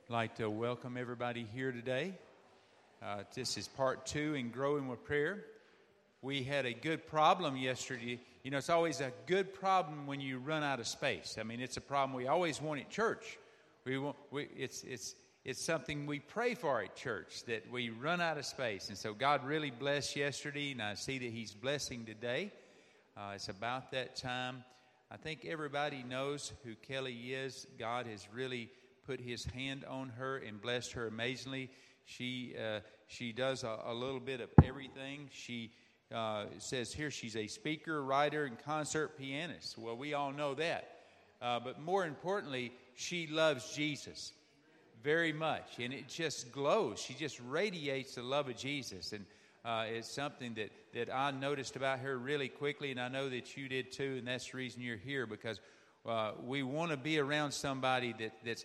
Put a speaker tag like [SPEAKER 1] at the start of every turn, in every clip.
[SPEAKER 1] I'd like to welcome everybody here today. This is part 2 in Growing with Prayer. We had a good problem yesterday. You know, it's always a good problem when you run out of space. I mean, it's a problem we always want at church. It's something we pray for at church, that we run out of space. And so God really blessed yesterday, and I see that He's blessing today. It's about that time. I think everybody knows who Kelly is. God has really put His hand on her and blessed her amazingly. She does a little bit of everything. She says here she's a speaker, writer, and concert pianist. Well, we all know that. But more importantly, she loves Jesus very much. And it just glows. She just radiates the love of Jesus. And it's something that I noticed about her really quickly, and I know that you did too, and that's the reason you're here, because we want to be around somebody that's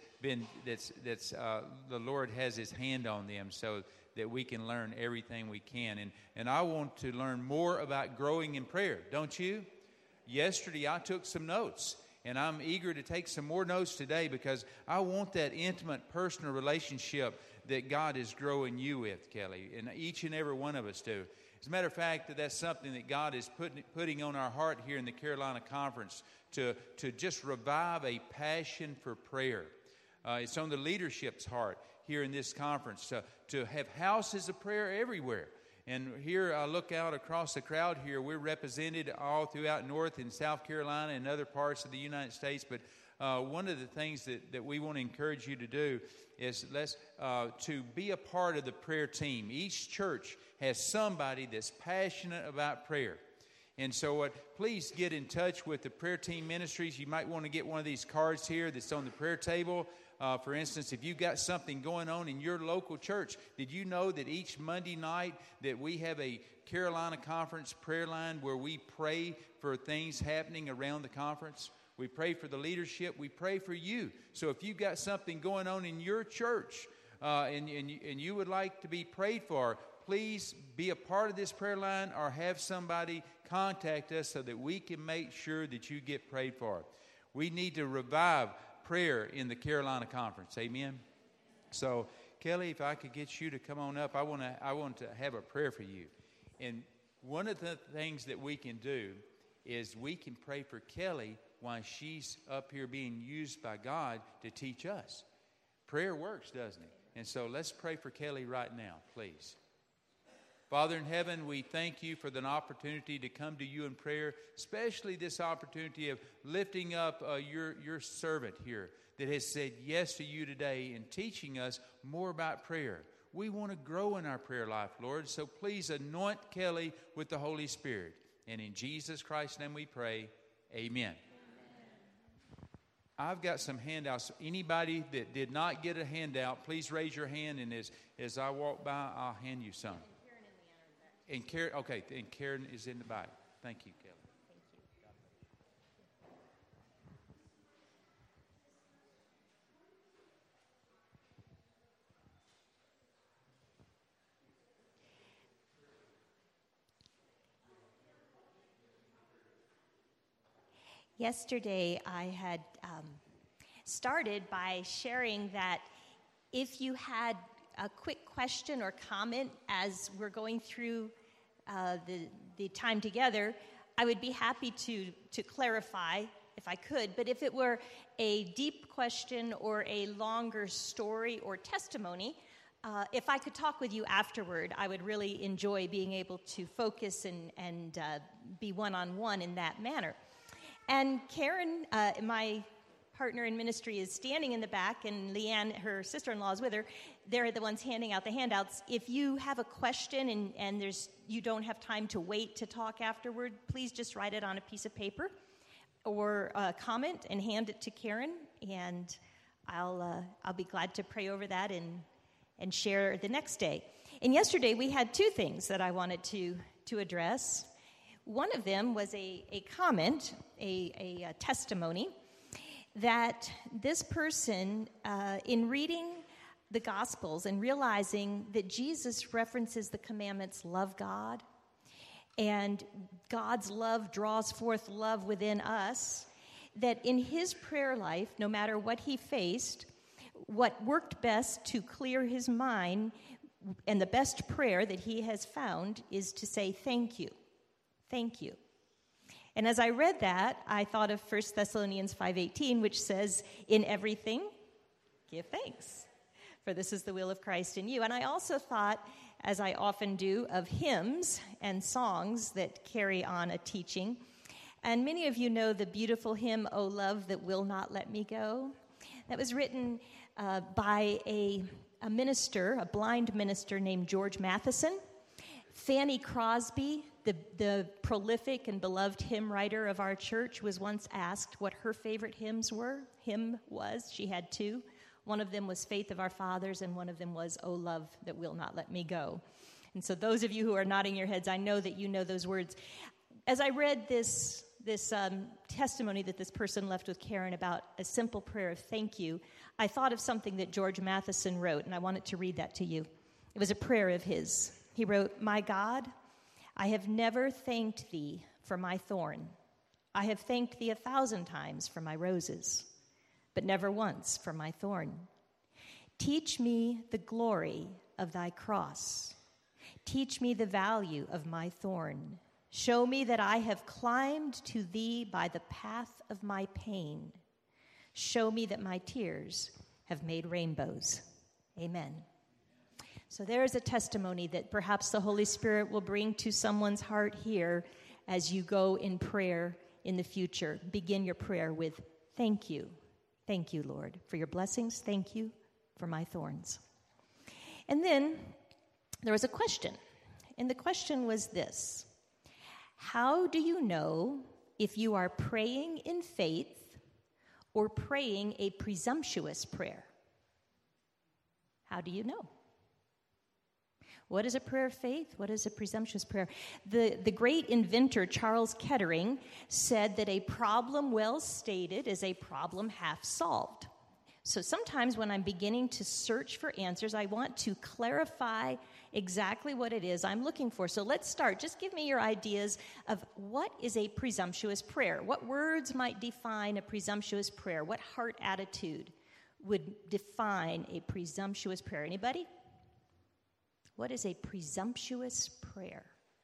[SPEAKER 1] the Lord has His hand on them, so that we can learn everything we can. And I want to learn more about growing in prayer, don't you? Yesterday I took some notes, and I'm eager to take some more notes today, because I want that intimate personal relationship that God is growing you with, Kelly, and each and every one of us do. As a matter of fact, that's something that God is putting on our heart here in the Carolina Conference, to just revive a passion for prayer. It's on the leadership's heart here in this conference to have houses of prayer everywhere. And here I look out across the crowd here. We're represented all throughout North and South Carolina and other parts of the United States. But one of the things that we want to encourage you to do is to be a part of the prayer team. Each church has somebody that's passionate about prayer. And so please get in touch with the prayer team ministries. You might want to get one of these cards here that's on the prayer table. For instance, if you've got something going on in your local church, did you know that each Monday night that we have a Carolina Conference prayer line where we pray for things happening around the conference? We pray for the leadership. We pray for you. So if you've got something going on in your church and you would like to be prayed for, please be a part of this prayer line or have somebody contact us so that we can make sure that you get prayed for. We need to revive prayer in the Carolina Conference. Amen. So, Kelly, if I could get you to come on up, I want to have a prayer for you. And one of the things that we can do is we can pray for Kelly while she's up here being used by God to teach us. Prayer works, doesn't it? And so let's pray for Kelly right now, please. Father in heaven, we thank you for the opportunity to come to you in prayer, especially this opportunity of lifting up your servant here that has said yes to you today and teaching us more about prayer. We want to grow in our prayer life, Lord, so please anoint Kelly with the Holy Spirit. And in Jesus Christ's name we pray, amen. I've got some handouts. Anybody that did not get a handout, please raise your hand, and as I walk by, I'll hand you some. And Karen is in the back. Thank you, Kelly.
[SPEAKER 2] Yesterday, I had started by sharing that if you had a quick question or comment as we're going through the time together, I would be happy to clarify if I could. But if it were a deep question or a longer story or testimony, if I could talk with you afterward, I would really enjoy being able to focus and be one-on-one in that manner. And Karen, my partner in ministry, is standing in the back, and Leanne, her sister-in-law, is with her. They're the ones handing out the handouts. If you have a question and you don't have time to wait to talk afterward, please just write it on a piece of paper or comment and hand it to Karen, and I'll be glad to pray over that and share the next day. And yesterday we had two things that I wanted to address. One of them was a comment, a testimony, that this person, in reading the Gospels and realizing that Jesus references the commandments, love God, and God's love draws forth love within us, that in his prayer life, no matter what he faced, what worked best to clear his mind, and the best prayer that he has found is to say, thank you. Thank you. And as I read that, I thought of 1 Thessalonians 5:18, which says, in everything, give thanks, for this is the will of Christ in you. And I also thought, as I often do, of hymns and songs that carry on a teaching. And many of you know the beautiful hymn, O Love That Will Not Let Me Go. That was written by a minister, a blind minister named George Matheson. Fanny Crosby, the prolific and beloved hymn writer of our church, was once asked what her favorite hymn was. She had two. One of them was Faith of Our Fathers, and one of them was O Love That Will Not Let Me Go. And so those of you who are nodding your heads, I know that you know those words. As I read this testimony that this person left with Karen about a simple prayer of thank you, I thought of something that George Matheson wrote, and I wanted to read that to you. It was a prayer of his. He wrote, My God, I have never thanked thee for my thorn. I have thanked thee 1,000 times for my roses, but never once for my thorn. Teach me the glory of thy cross. Teach me the value of my thorn. Show me that I have climbed to thee by the path of my pain. Show me that my tears have made rainbows. Amen. So there is a testimony that perhaps the Holy Spirit will bring to someone's heart here as you go in prayer in the future. Begin your prayer with, thank you. Thank you, Lord, for your blessings. Thank you for my thorns. And then there was a question. And the question was this: how do you know if you are praying in faith or praying a presumptuous prayer? How do you know? What is a prayer of faith? What is a presumptuous prayer? The great inventor Charles Kettering said that a problem well stated is a problem half solved. So sometimes when I'm beginning to search for answers, I want to clarify exactly what it is I'm looking for. So let's start. Just give me your ideas of what is a presumptuous prayer. What words might define a presumptuous prayer? What heart attitude would define a presumptuous prayer? Anybody? What is a presumptuous prayer?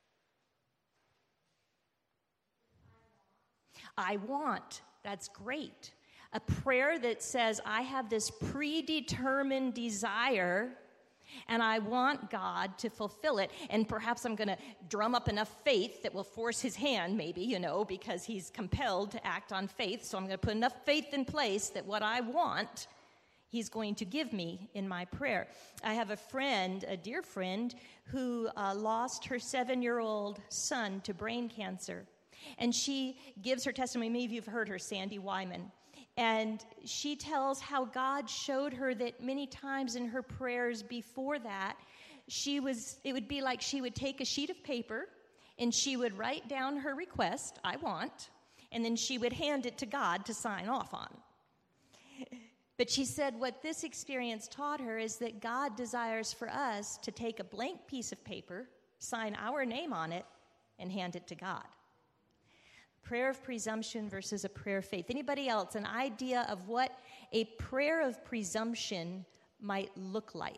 [SPEAKER 2] I want. That's great. A prayer that says, I have this predetermined desire, and I want God to fulfill it. And perhaps I'm going to drum up enough faith that will force his hand, maybe, because he's compelled to act on faith. So I'm going to put enough faith in place that what I want, he's going to give me in my prayer. I have a friend, a dear friend, who lost her 7-year-old son to brain cancer. And she gives her testimony. Many of you have heard her, Sandy Wyman. And she tells how God showed her that many times in her prayers before that, it would be like she would take a sheet of paper and she would write down her request, I want, and then she would hand it to God to sign off on. But she said what this experience taught her is that God desires for us to take a blank piece of paper, sign our name on it, and hand it to God. Prayer of presumption versus a prayer of faith. Anybody else, an idea of what a prayer of presumption might look like?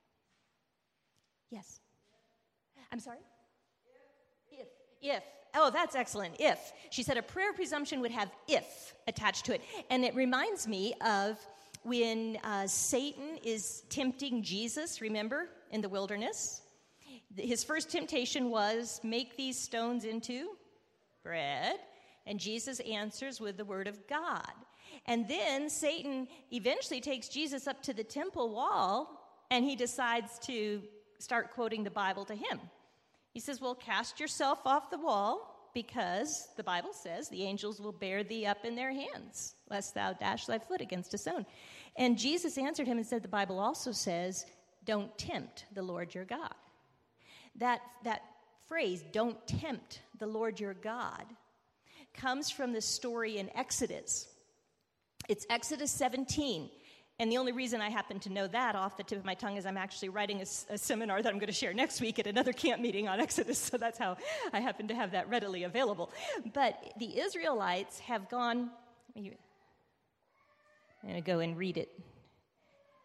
[SPEAKER 2] Yes. I'm sorry? If. Oh, that's excellent. If. She said a prayer of presumption would have if attached to it. And it reminds me of when Satan is tempting Jesus, remember, in the wilderness. His first temptation was, make these stones into bread. And Jesus answers with the word of God. And then Satan eventually takes Jesus up to the temple wall, and he decides to start quoting the Bible to him. He says, well, cast yourself off the wall, because the Bible says the angels will bear thee up in their hands, lest thou dash thy foot against a stone. And Jesus answered him and said, the Bible also says, don't tempt the Lord your God. That phrase, don't tempt the Lord your God, comes from the story in Exodus. It's Exodus 17. And the only reason I happen to know that off the tip of my tongue is I'm actually writing a seminar that I'm going to share next week at another camp meeting on Exodus, so that's how I happen to have that readily available. But the Israelites have gone, I'm going to go and read it.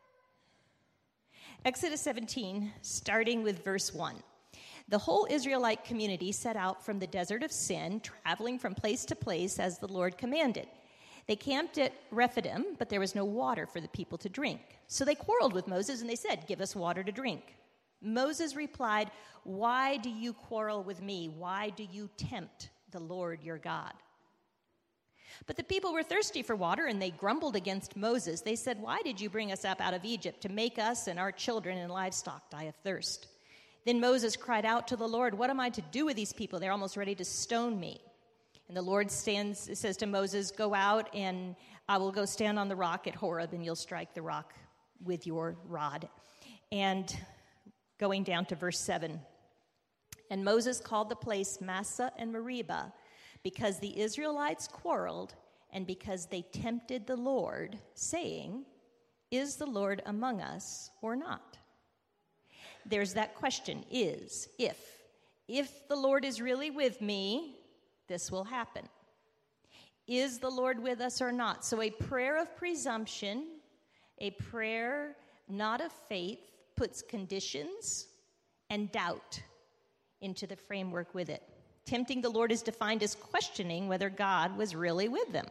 [SPEAKER 2] Exodus 17, starting with verse 1. The whole Israelite community set out from the desert of Sin, traveling from place to place as the Lord commanded. They camped at Rephidim, but there was no water for the people to drink. So they quarreled with Moses, and they said, "Give us water to drink." Moses replied, "Why do you quarrel with me? Why do you tempt the Lord your God?" But the people were thirsty for water, and they grumbled against Moses. They said, "Why did you bring us up out of Egypt to make us and our children and livestock die of thirst?" Then Moses cried out to the Lord, "What am I to do with these people? They're almost ready to stone me." And the Lord says to Moses, "Go out, and I will go stand on the rock at Horeb, and you'll strike the rock with your rod." And going down to verse 7. And Moses called the place Massah and Meribah, because the Israelites quarreled and because they tempted the Lord, saying, "Is the Lord among us or not?" There's that question, is, if. If the Lord is really with me, this will happen. Is the Lord with us or not? So a prayer of presumption, a prayer not of faith, puts conditions and doubt into the framework with it. Tempting the Lord is defined as questioning whether God was really with them.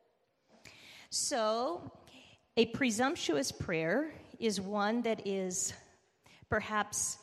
[SPEAKER 2] So a presumptuous prayer is one that is perhaps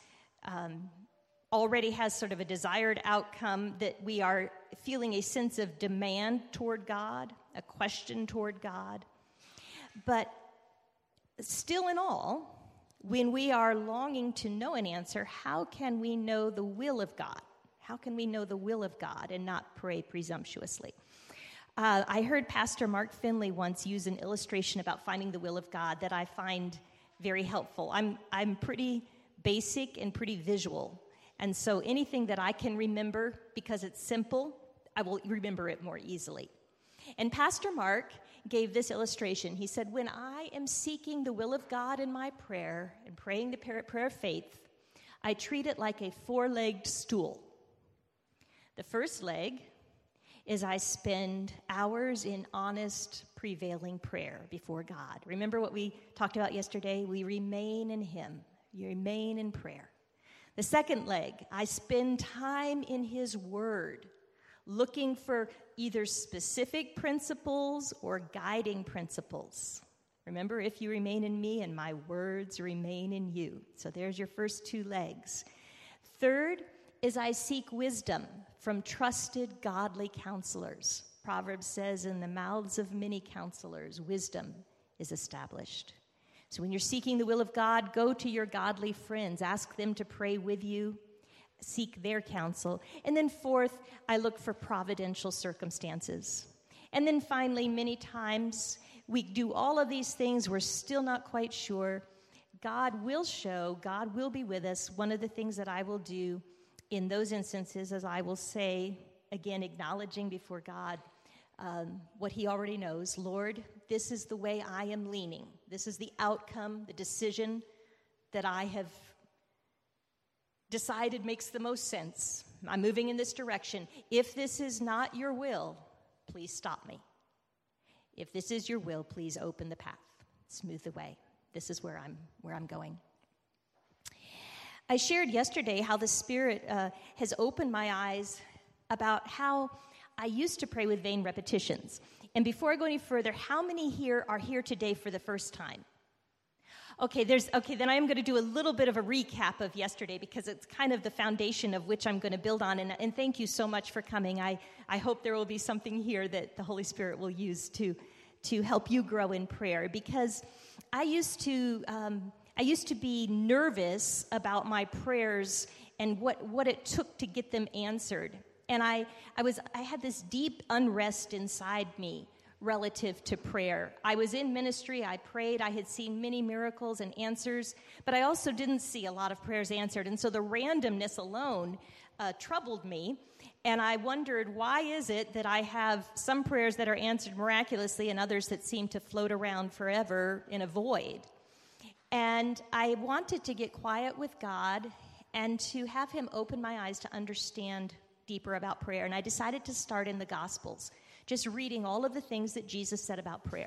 [SPEAKER 2] already has sort of a desired outcome, that we are feeling a sense of demand toward God, a question toward God. But still in all, when we are longing to know an answer, how can we know the will of God? How can we know the will of God and not pray presumptuously? I heard Pastor Mark Finley once use an illustration about finding the will of God that I find very helpful. I'm pretty basic and pretty visual. And so anything that I can remember, because it's simple, I will remember it more easily. And Pastor Mark gave this illustration. He said, when I am seeking the will of God in my prayer and praying the prayer of faith, I treat it like a four-legged stool. The first leg is I spend hours in honest, prevailing prayer before God. Remember what we talked about yesterday? We remain in Him. You remain in prayer. The second leg, I spend time in His Word, looking for either specific principles or guiding principles. Remember, if you remain in me and my words remain in you. So there's your first two legs. Third is I seek wisdom from trusted godly counselors. Proverbs says, in the mouths of many counselors, wisdom is established. So when you're seeking the will of God, go to your godly friends. Ask them to pray with you. Seek their counsel. And then fourth, I look for providential circumstances. And then finally, many times we do all of these things. We're still not quite sure. God will show. God will be with us. One of the things that I will do in those instances is I will say, again, acknowledging before God what He already knows. Lord, this is the way I am leaning. This is the outcome, the decision that I have decided makes the most sense. I'm moving in this direction. If this is not your will, please stop me. If this is your will, please open the path, smooth the way. This is where I'm going. I shared yesterday how the Spirit has opened my eyes about how I used to pray with vain repetitions. And before I go any further, how many here are here today for the first time? Okay, then I am going to do a little bit of a recap of yesterday because it's kind of the foundation of which I'm going to build on. And thank you so much for coming. I hope there will be something here that the Holy Spirit will use to help you grow in prayer, because I used to be nervous about my prayers and what it took to get them answered. And I had this deep unrest inside me relative to prayer. I was in ministry, I prayed, I had seen many miracles and answers, but I also didn't see a lot of prayers answered. And so the randomness alone troubled me. And I wondered, why is it that I have some prayers that are answered miraculously and others that seem to float around forever in a void? And I wanted to get quiet with God and to have Him open my eyes to understand deeper about prayer. And I decided to start in the Gospels, just reading all of the things that Jesus said about prayer.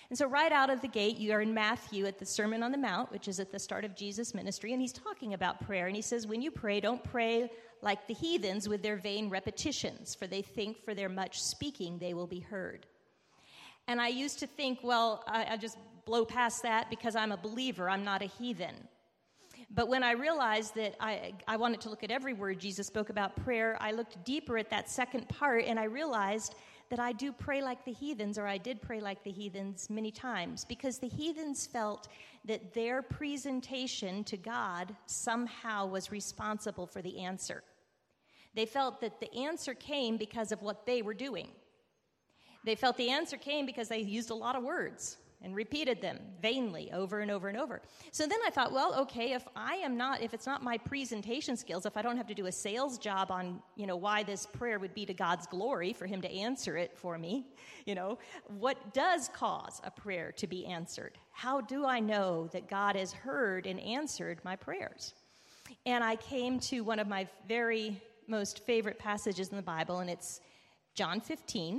[SPEAKER 2] And so right out of the gate, you are in Matthew at the Sermon on the Mount, which is at the start of Jesus' ministry, and he's talking about prayer. And he says, when you pray, don't pray like the heathens with their vain repetitions, for they think for their much speaking they will be heard. And I used to think, well, I just blow past that because I'm a believer, I'm not a heathen. But when I realized that I wanted to look at every word Jesus spoke about prayer, I looked deeper at that second part, and I realized that I do pray like the heathens, or I did pray like the heathens many times, because the heathens felt that their presentation to God somehow was responsible for the answer. They felt that the answer came because of what they were doing. They felt the answer came because they used a lot of words and repeated them vainly over and over and over. So then I thought, well, okay, if it's not my presentation skills, if I don't have to do a sales job on, why this prayer would be to God's glory for him to answer it for me, what does cause a prayer to be answered? How do I know that God has heard and answered my prayers? And I came to one of my very most favorite passages in the Bible, and it's John 15.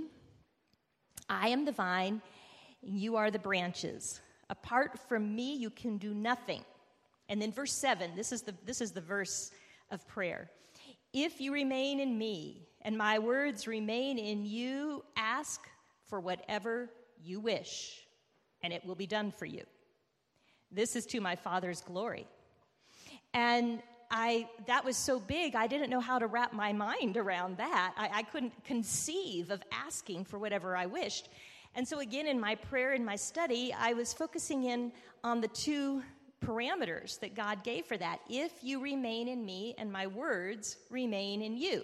[SPEAKER 2] I am the vine, you are the branches. Apart from me, you can do nothing. And then verse 7, this is the verse of prayer. If you remain in me, and my words remain in you, ask for whatever you wish, and it will be done for you. This is to my Father's glory. And that was so big, I didn't know how to wrap my mind around that. I couldn't conceive of asking for whatever I wished. And so again, in my prayer, in my study, I was focusing in on the two parameters that God gave for that. If you remain in me and my words remain in you,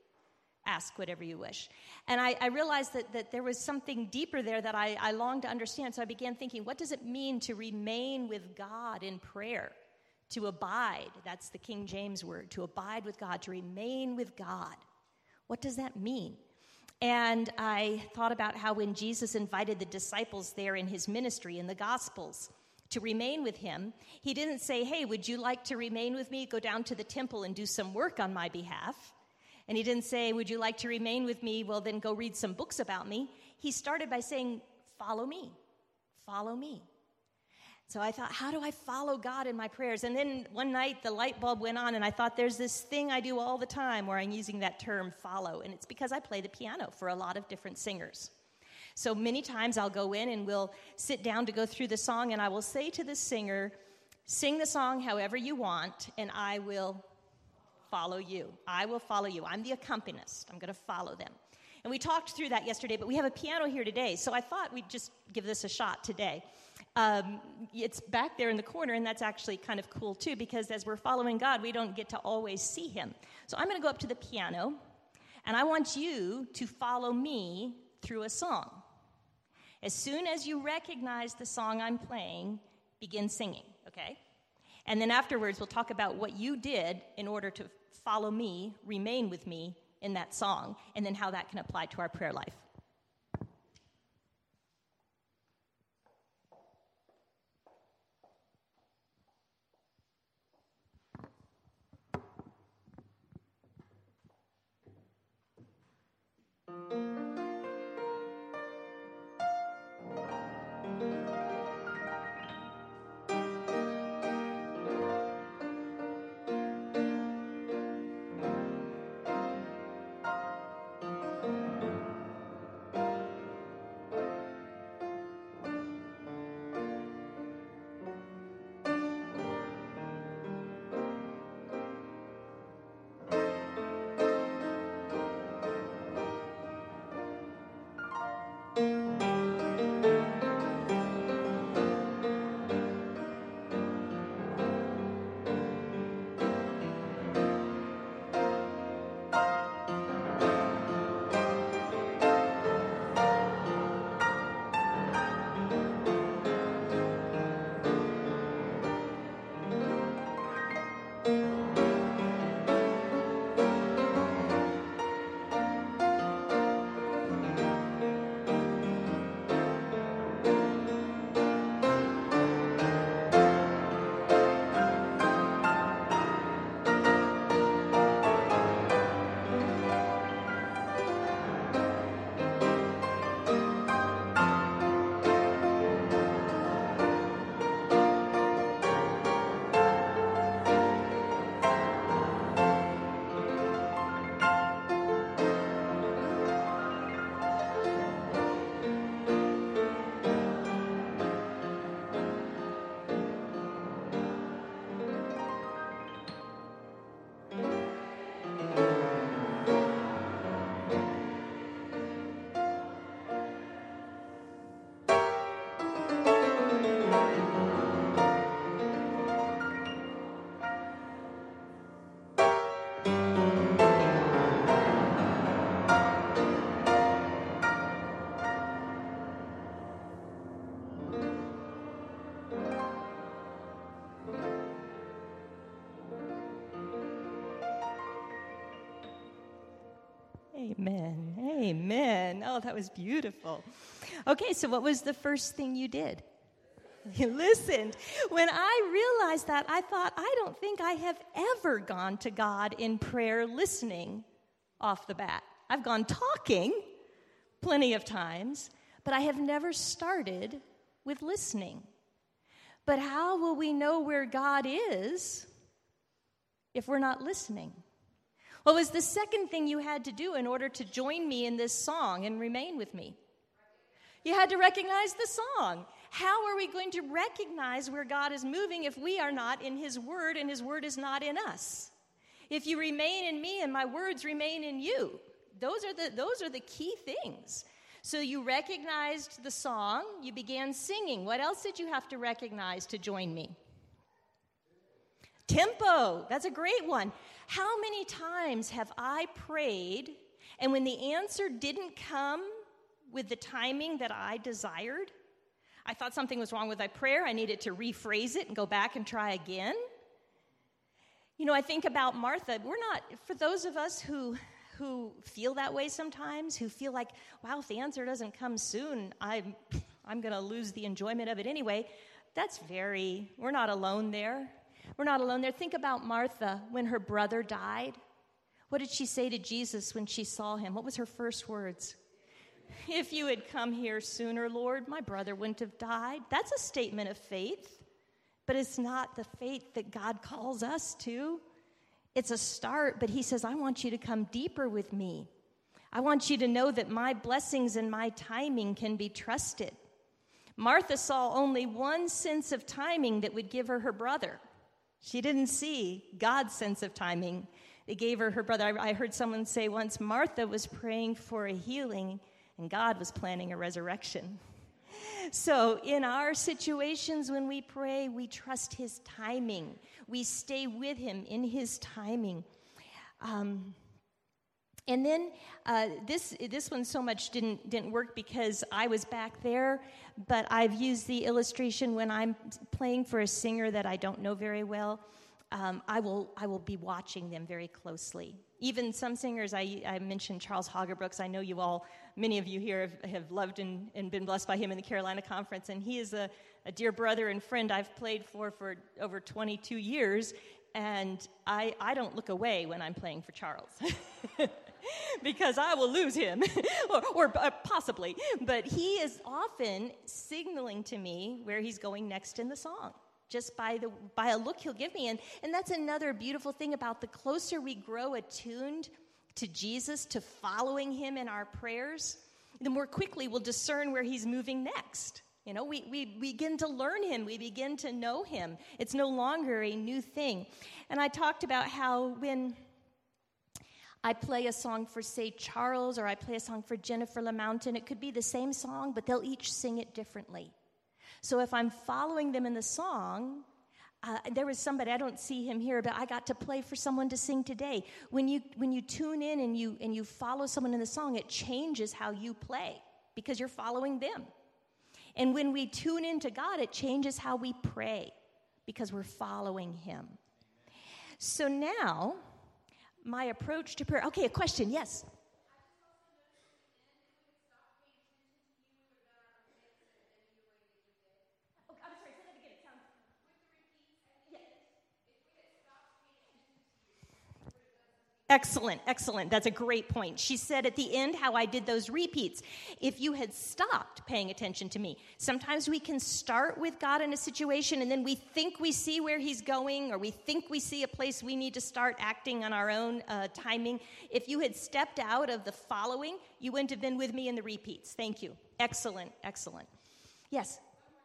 [SPEAKER 2] ask whatever you wish. And I realized that there was something deeper there that I longed to understand. So I began thinking, what does it mean to remain with God in prayer? To abide, that's the King James word, to abide with God, to remain with God. What does that mean? And I thought about how when Jesus invited the disciples there in his ministry in the Gospels to remain with him, he didn't say, hey, would you like to remain with me? Go down to the temple and do some work on my behalf. And he didn't say, would you like to remain with me? Well, then go read some books about me. He started by saying, follow me, follow me. So I thought, how do I follow God in my prayers? And then one night the light bulb went on, and I thought, there's this thing I do all the time where I'm using that term follow, and it's because I play the piano for a lot of different singers. So many times I'll go in and we'll sit down to go through the song, and I will say to the singer, sing the song however you want, and I will follow you. I will follow you. I'm the accompanist. I'm going to follow them. And we talked through that yesterday, but we have a piano here today, so I thought we'd just give this a shot today. It's back there in the corner, and that's actually kind of cool, too, because as we're following God, we don't get to always see him. So I'm going to go up to the piano, and I want you to follow me through a song. As soon as you recognize the song I'm playing, begin singing, okay? And then afterwards, we'll talk about what you did in order to follow me, remain with me in that song, and then how that can apply to our prayer life. Amen. Amen. Oh, that was beautiful. Okay, so what was the first thing you did? You listened. When I realized that, I thought, I don't think I have ever gone to God in prayer listening off the bat. I've gone talking plenty of times, but I have never started with listening. But how will we know where God is if we're not listening? What was the second thing you had to do in order to join me in this song and remain with me? You had to recognize the song. How are we going to recognize where God is moving if we are not in His Word and His Word is not in us? If you remain in me and my words remain in you, those are the key things. So you recognized the song, you began singing. What else did you have to recognize to join me? Tempo, that's a great one. How many times have I prayed, and when the answer didn't come with the timing that I desired, I thought something was wrong with my prayer, I needed to rephrase it and go back and try again? You know, I think about Martha. For those of us who feel that way sometimes, who feel like, wow, if the answer doesn't come soon, I'm going to lose the enjoyment of it anyway. We're not alone there. We're not alone there. Think about Martha when her brother died. What did she say to Jesus when she saw him? What was her first words? If you had come here sooner, Lord, my brother wouldn't have died. That's a statement of faith, but it's not the faith that God calls us to. It's a start, but He says, I want you to come deeper with me. I want you to know that my blessings and my timing can be trusted. Martha saw only one sense of timing that would give her her brother. She didn't see God's sense of timing that gave her her brother. I heard someone say once, Martha was praying for a healing, and God was planning a resurrection. So in our situations when we pray, we trust His timing. We stay with Him in His timing. And then this one so much didn't work because I was back there, but I've used the illustration when I'm playing for a singer that I don't know very well. I will be watching them very closely. Even some singers, I mentioned Charles Hagerbrooks. I know many of you here have loved and been blessed by him in the Carolina Conference, and he is a dear brother and friend I've played for over 22 years, and I don't look away when I'm playing for Charles. Because I will lose him, or possibly. But he is often signaling to me where he's going next in the song, just by a look he'll give me. And that's another beautiful thing about the closer we grow attuned to Jesus, to following Him in our prayers, the more quickly we'll discern where He's moving next. You know, we begin to learn Him. We begin to know Him. It's no longer a new thing. And I talked about how when I play a song for, say, Charles, or I play a song for Jennifer LaMountain, it could be the same song, but they'll each sing it differently. So if I'm following them in the song, there was somebody, I don't see him here, but I got to play for someone to sing today. When you tune in and you follow someone in the song, it changes how you play because you're following them. And when we tune into God, it changes how we pray because we're following Him. So now, my approach to prayer. Okay, a question, yes. Excellent. That's a great point. She said at the end how I did those repeats. If you had stopped paying attention to me, sometimes we can start with God in a situation and then we think we see where He's going, or we think we see a place we need to start acting on our own timing. If you had stepped out of the following, you wouldn't have been with me in the repeats. Thank you. Excellent. Yes.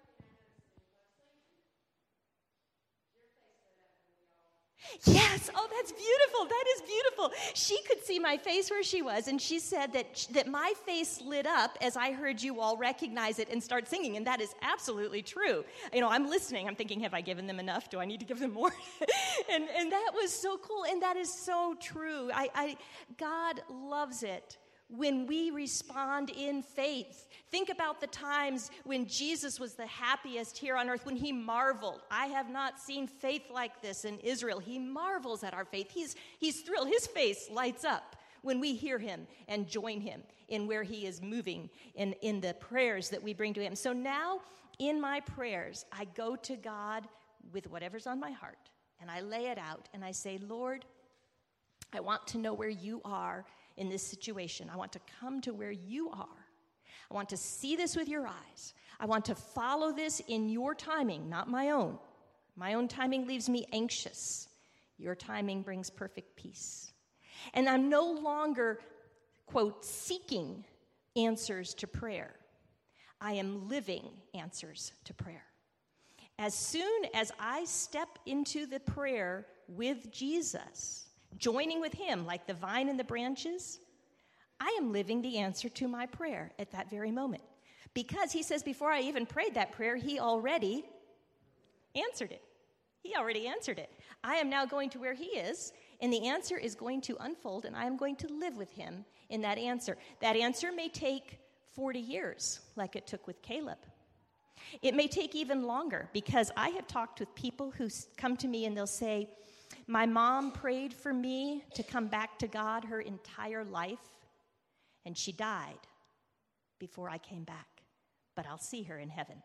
[SPEAKER 2] Yes. Oh, that's beautiful. That is beautiful. She could see my face where she was, and she said that my face lit up as I heard you all recognize it and start singing, and that is absolutely true. You know, I'm listening. I'm thinking, have I given them enough? Do I need to give them more? and that was so cool, and that is so true. God loves it when we respond in faith. Think about the times when Jesus was the happiest here on earth, when He marveled. I have not seen faith like this in Israel. He marvels at our faith. He's thrilled. His face lights up when we hear him and join him in where he is moving in the prayers that we bring to him. So now in my prayers, I go to God with whatever's on my heart, and I lay it out, and I say, Lord, I want to know where you are in this situation. I want to come to where you are. I want to see this with your eyes. I want to follow this in your timing, not my own. My own timing leaves me anxious. Your timing brings perfect peace. And I'm no longer, quote, seeking answers to prayer. I am living answers to prayer. As soon as I step into the prayer with Jesus, joining with him like the vine and the branches, I am living the answer to my prayer at that very moment. Because he says before I even prayed that prayer, he already answered it. He already answered it. I am now going to where he is, and the answer is going to unfold, and I am going to live with him in that answer. That answer may take 40 years, like it took with Caleb. It may take even longer, because I have talked with people who come to me and they'll say, my mom prayed for me to come back to God her entire life, and she died before I came back, but I'll see her in heaven.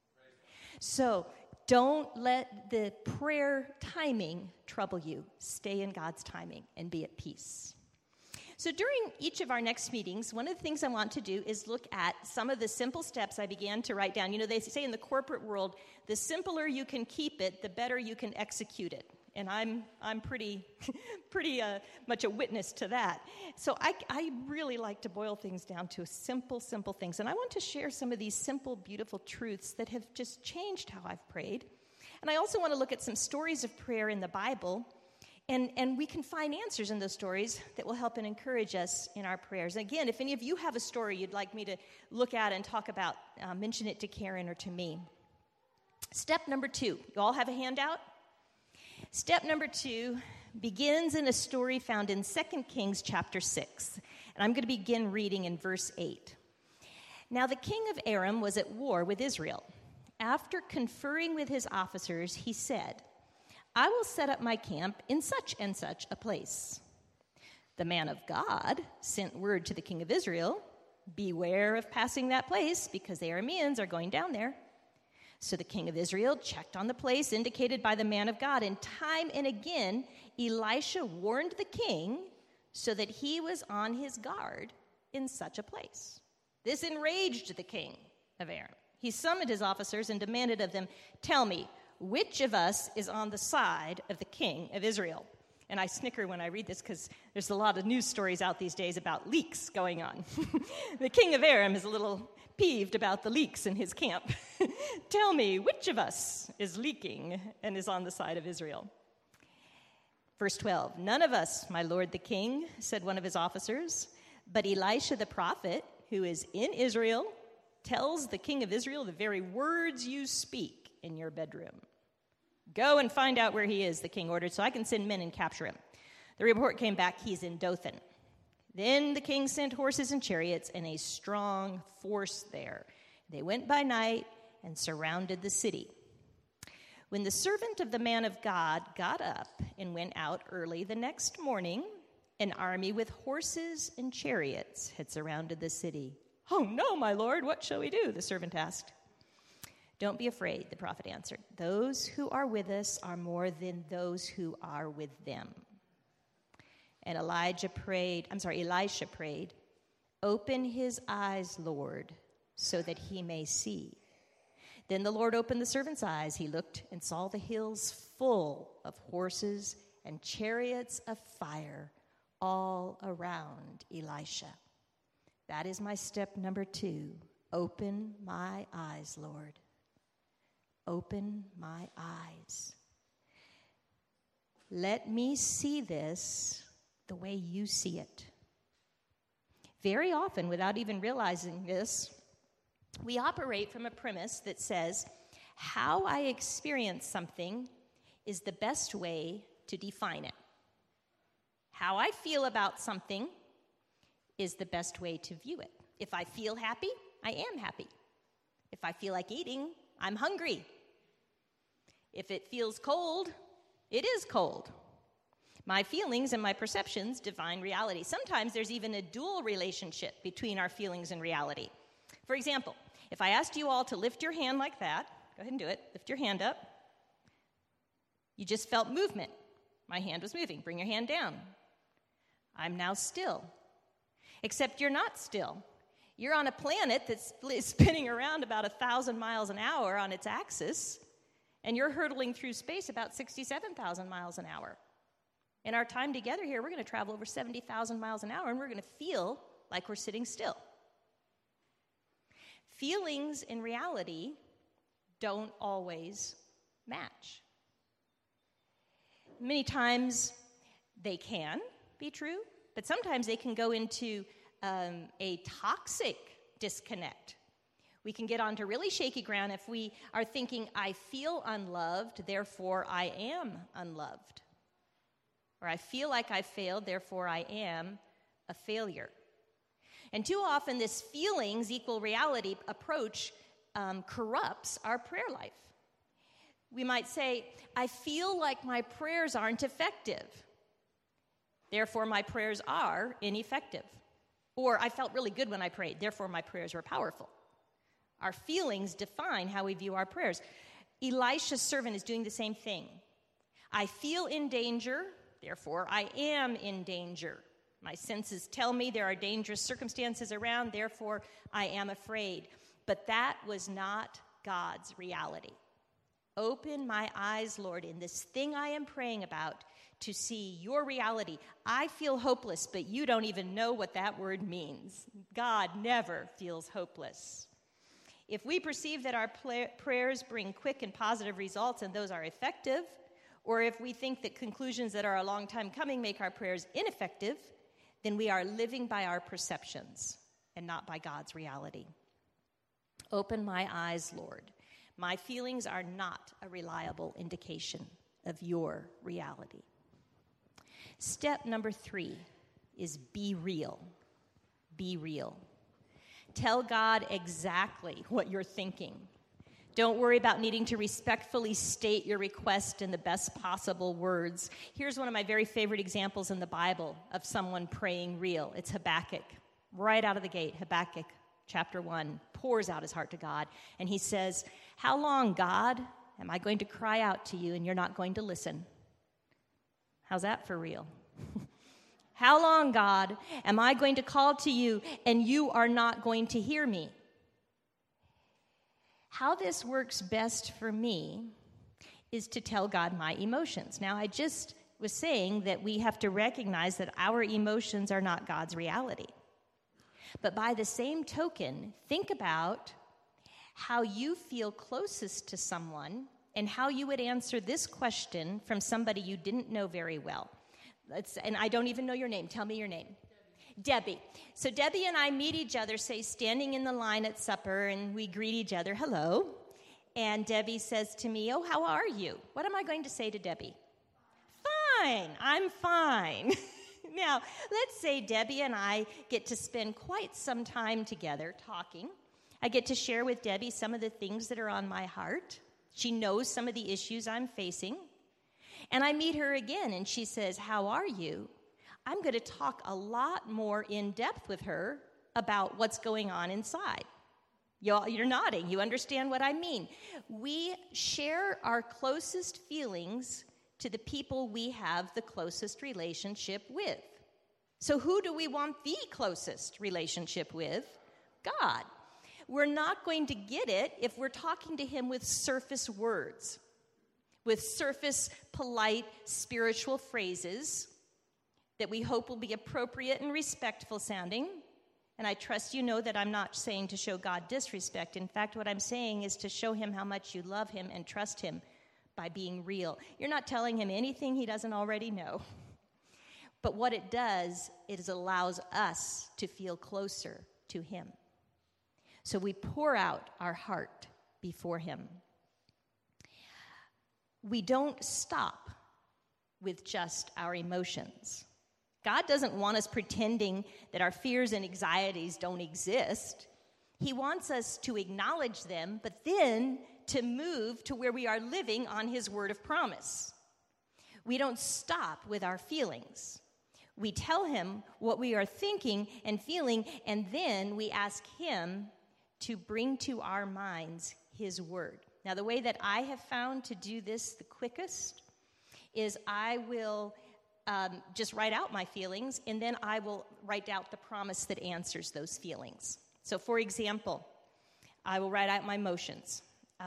[SPEAKER 2] So don't let the prayer timing trouble you. Stay in God's timing and be at peace. So during each of our next meetings, one of the things I want to do is look at some of the simple steps I began to write down. You know, they say in the corporate world, the simpler you can keep it, the better you can execute it. And I'm pretty much a witness to that. So I really like to boil things down to simple things. And I want to share some of these simple, beautiful truths that have just changed how I've prayed. And I also want to look at some stories of prayer in the Bible. And we can find answers in those stories that will help and encourage us in our prayers. And again, if any of you have a story you'd like me to look at and talk about, mention it to Karen or to me. Step number 2. You all have a handout? Step number 2 begins in a story found in 2 Kings chapter 6. And I'm going to begin reading in verse 8. Now the king of Aram was at war with Israel. After conferring with his officers, he said, I will set up my camp in such and such a place. The man of God sent word to the king of Israel, beware of passing that place, because the Arameans are going down there. So the king of Israel checked on the place indicated by the man of God, and time and again Elisha warned the king so that he was on his guard in such a place. This enraged the king of Aram. He summoned his officers and demanded of them, tell me, which of us is on the side of the king of Israel? And I snicker when I read this because there's a lot of news stories out these days about leaks going on. The king of Aram is a little peeved about the leaks in his camp. Tell me, which of us is leaking and is on the side of Israel? Verse 12, none of us, my lord the king, said one of his officers, but Elisha the prophet, who is in Israel, tells the king of Israel the very words you speak in your bedroom. Go and find out where he is, the king ordered, so I can send men and capture him. The report came back, he's in Dothan. Then the king sent horses and chariots and a strong force there. They went by night and surrounded the city. When the servant of the man of God got up and went out early the next morning, an army with horses and chariots had surrounded the city. Oh no, my lord, what shall we do? The servant asked. Don't be afraid, the prophet answered. Those who are with us are more than those who are with them. And Elisha prayed, open his eyes, Lord, so that he may see. Then the Lord opened the servant's eyes. He looked and saw the hills full of horses and chariots of fire all around Elisha. That is my step number 2. Open my eyes, Lord. Open my eyes. Let me see this the way you see it. Very often, without even realizing this, we operate from a premise that says, how I experience something is the best way to define it. How I feel about something is the best way to view it. If I feel happy, I am happy. If I feel like eating, I'm hungry. If it feels cold, it is cold. My feelings and my perceptions define reality. Sometimes there's even a dual relationship between our feelings and reality. For example, if I asked you all to lift your hand like that, go ahead and do it, lift your hand up. You just felt movement. My hand was moving. Bring your hand down. I'm now still. Except you're not still. You're on a planet that's spinning around about 1,000 miles an hour on its axis, and you're hurtling through space about 67,000 miles an hour. In our time together here, we're going to travel over 70,000 miles an hour, and we're going to feel like we're sitting still. Feelings and reality don't always match. Many times they can be true, but sometimes they can go into a toxic disconnect. We can get onto really shaky ground if we are thinking, I feel unloved, therefore I am unloved. Or I feel like I failed, therefore I am a failure. And too often this feelings equal reality approach corrupts our prayer life. We might say, I feel like my prayers aren't effective. Therefore, my prayers are ineffective. Or I felt really good when I prayed. Therefore, my prayers were powerful. Our feelings define how we view our prayers. Elisha's servant is doing the same thing. I feel in danger. Therefore, I am in danger. My senses tell me there are dangerous circumstances around. Therefore, I am afraid. But that was not God's reality. Open my eyes, Lord, in this thing I am praying about to see your reality. I feel hopeless, but you don't even know what that word means. God never feels hopeless. If we perceive that our prayers bring quick and positive results and those are effective, or if we think that conclusions that are a long time coming make our prayers ineffective, then we are living by our perceptions and not by God's reality. Open my eyes, Lord. My feelings are not a reliable indication of your reality. Step number 3 is be real. Be real. Tell God exactly what you're thinking. Don't worry about needing to respectfully state your request in the best possible words. Here's one of my very favorite examples in the Bible of someone praying real. It's Habakkuk. Right out of the gate, Habakkuk chapter 1 pours out his heart to God. And he says, how long, God, am I going to cry out to you and you're not going to listen? How's that for real? How long, God, am I going to call to you and you are not going to hear me? How this works best for me is to tell God my emotions. Now, I just was saying that we have to recognize that our emotions are not God's reality. But by the same token, think about how you feel closest to someone and how you would answer this question from somebody you didn't know very well. And I don't even know your name. Tell me your name. Debbie. So Debbie and I meet each other, say, standing in the line at supper, and we greet each other, hello. And Debbie says to me, oh, how are you? What am I going to say to Debbie? Fine. I'm fine. Now, let's say Debbie and I get to spend quite some time together talking. I get to share with Debbie some of the things that are on my heart. She knows some of the issues I'm facing. And I meet her again, and she says, how are you? I'm going to talk a lot more in depth with her about what's going on inside. You're nodding. You understand what I mean. We share our closest feelings to the people we have the closest relationship with. So who do we want the closest relationship with? God. We're not going to get it if we're talking to him with surface words, with surface, polite, spiritual phrases that we hope will be appropriate and respectful sounding. And I trust you know that I'm not saying to show God disrespect. In fact, what I'm saying is to show him how much you love him and trust him by being real. You're not telling him anything he doesn't already know. But what it does is allows us to feel closer to him. So we pour out our heart before him. We don't stop with just our emotions. God doesn't want us pretending that our fears and anxieties don't exist. He wants us to acknowledge them, but then to move to where we are living on his word of promise. we don't stop with our feelings. We tell him what we are thinking and feeling, and then we ask him to bring to our minds his word. Now, the way that I have found to do this the quickest is I will just write out my feelings, and then I will write out the promise that answers those feelings. So, for example, I will write out my emotions.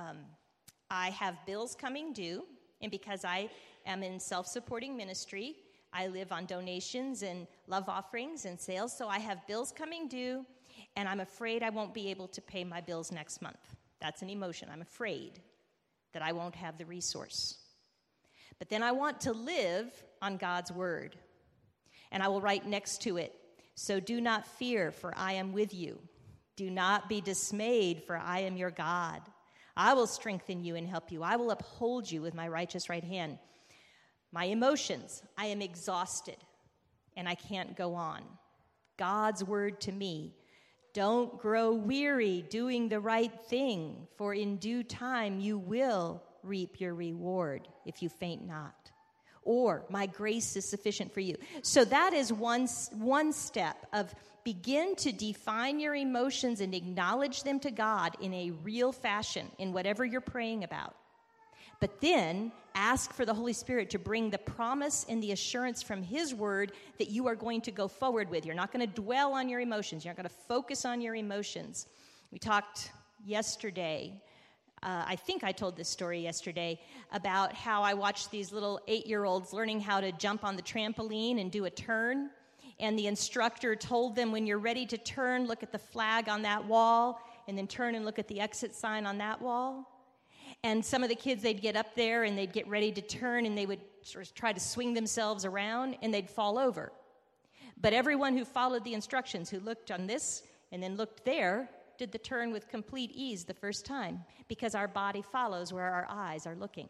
[SPEAKER 2] I have bills coming due, and because I am in self-supporting ministry, I live on donations and love offerings and sales, so I have bills coming due, and I'm afraid I won't be able to pay my bills next month. That's an emotion. I'm afraid that I won't have the resource. But then I want to live on God's word, and I will write next to it, "So do not fear, for I am with you. Do not be dismayed, for I am your God. I will strengthen you and help you. I will uphold you with my righteous right hand." My emotions, I am exhausted and I can't go on. God's word to me, "Don't grow weary doing the right thing, for in due time you will reap your reward if you faint not." Or, "My grace is sufficient for you." So that is one step of begin to define your emotions and acknowledge them to God in a real fashion in whatever you're praying about. But then ask for the Holy Spirit to bring the promise and the assurance from his word that you are going to go forward with. You're not going to dwell on your emotions. You're not going to focus on your emotions. We talked yesterday, I think I told this story yesterday, about how I watched these little 8-year-olds learning how to jump on the trampoline and do a turn. And the instructor told them, when you're ready to turn, look at the flag on that wall, and then turn and look at the exit sign on that wall. And some of the kids, they'd get up there and they'd get ready to turn, and they would sort of try to swing themselves around, and they'd fall over. But everyone who followed the instructions, who looked on this and then looked there, did the turn with complete ease the first time, because our body follows where our eyes are looking.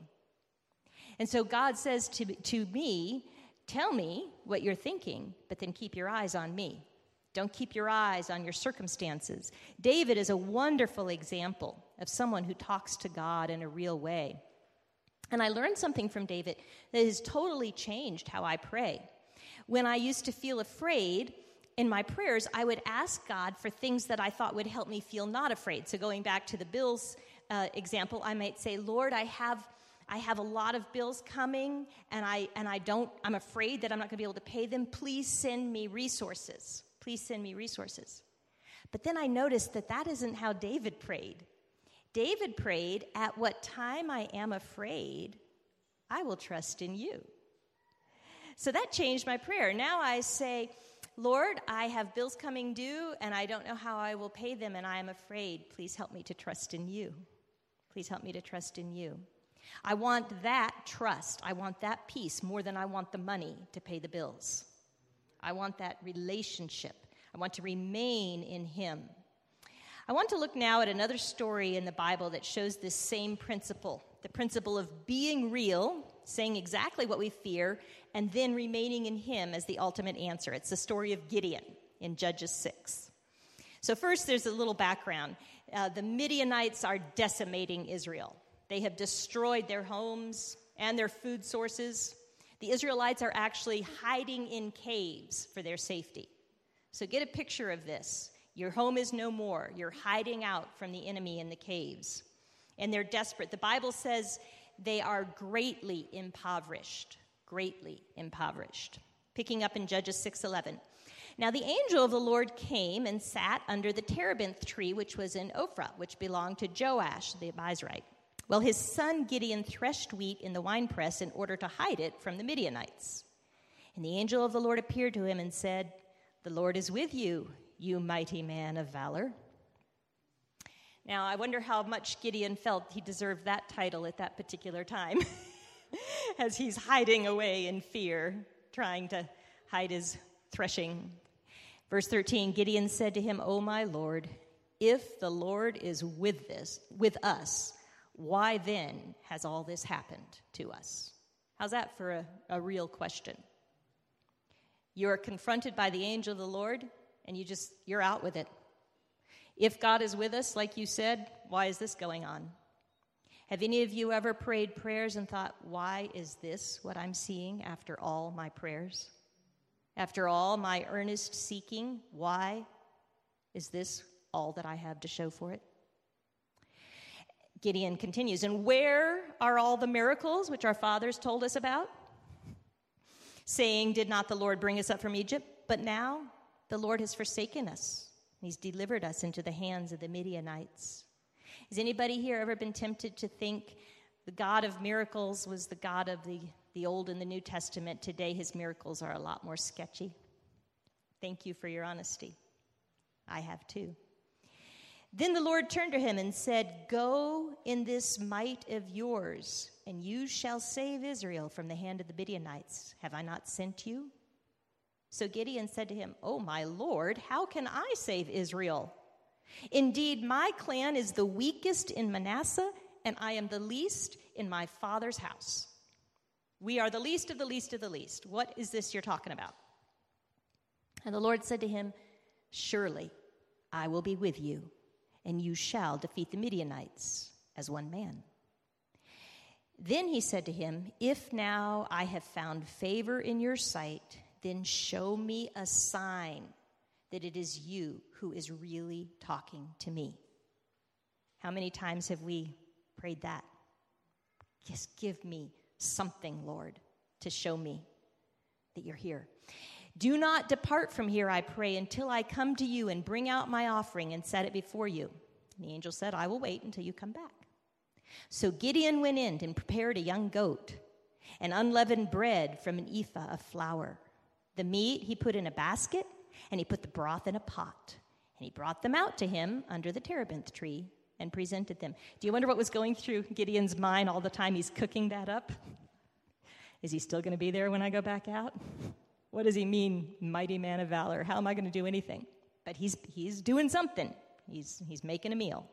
[SPEAKER 2] And so God says to me, tell me what you're thinking, but then keep your eyes on me. Don't keep your eyes on your circumstances. David is a wonderful example of someone who talks to God in a real way. And I learned something from David that has totally changed how I pray. When I used to feel afraid, in my prayers, I would ask God for things that I thought would help me feel not afraid. So going back to the bills example, I might say, "Lord, I have a lot of bills coming, and I'm afraid that I'm not going to be able to pay them. Please send me resources. Please send me resources." But then I noticed that isn't how David prayed. David prayed, "At what time I am afraid, I will trust in you." So that changed my prayer. Now I say, "Lord, I have bills coming due, and I don't know how I will pay them, and I am afraid. Please help me to trust in you. Please help me to trust in you." I want that trust. I want that peace more than I want the money to pay the bills. I want that relationship. I want to remain in him. I want to look now at another story in the Bible that shows this same principle, the principle of being real, saying exactly what we fear, and then remaining in him as the ultimate answer. It's the story of Gideon in Judges 6. So first, there's a little background. The Midianites are decimating Israel. They have destroyed their homes and their food sources. The Israelites are actually hiding in caves for their safety. So get a picture of this. Your home is no more. You're hiding out from the enemy in the caves. And they're desperate. The Bible says they are greatly impoverished. Greatly impoverished. Picking up in Judges 6:11. Now the angel of the Lord came and sat under the terebinth tree, which was in Ophrah, which belonged to Joash the Abiezrite. Well, his son Gideon threshed wheat in the winepress in order to hide it from the Midianites. And the angel of the Lord appeared to him and said, "The Lord is with you, you mighty man of valor." Now, I wonder how much Gideon felt he deserved that title at that particular time as he's hiding away in fear, trying to hide his threshing. Verse 13, Gideon said to him, "O my Lord, if the Lord is with us, why then has all this happened to us?" How's that for a real question? You're confronted by the angel of the Lord, and you're out with it. If God is with us, like you said, why is this going on? Have any of you ever prayed prayers and thought, why is this what I'm seeing after all my prayers? After all my earnest seeking, why is this all that I have to show for it? Gideon continues, and where are all the miracles which our fathers told us about? Saying, did not the Lord bring us up from Egypt? But now the Lord has forsaken us. He's delivered us into the hands of the Midianites. Has anybody here ever been tempted to think the God of miracles was the God of the Old and the New Testament? Today his miracles are a lot more sketchy. Thank you for your honesty. I have too. Then the Lord turned to him and said, go in this might of yours, and you shall save Israel from the hand of the Midianites. Have I not sent you? So Gideon said to him, oh, my Lord, how can I save Israel? Indeed, my clan is the weakest in Manasseh, and I am the least in my father's house. We are the least of the least of the least. What is this you're talking about? And the Lord said to him, surely I will be with you, and you shall defeat the Midianites as one man. Then he said to him, if now I have found favor in your sight, then show me a sign that it is you who is really talking to me. How many times have we prayed that? Just give me something, Lord, to show me that you're here. Do not depart from here, I pray, until I come to you and bring out my offering and set it before you. And the angel said, I will wait until you come back. So Gideon went in and prepared a young goat and unleavened bread from an ephah of flour. The meat he put in a basket, and he put the broth in a pot. And he brought them out to him under the terebinth tree and presented them. Do you wonder what was going through Gideon's mind all the time he's cooking that up? Is he still going to be there when I go back out? What does he mean, mighty man of valor? How am I going to do anything? But he's doing something. He's making a meal.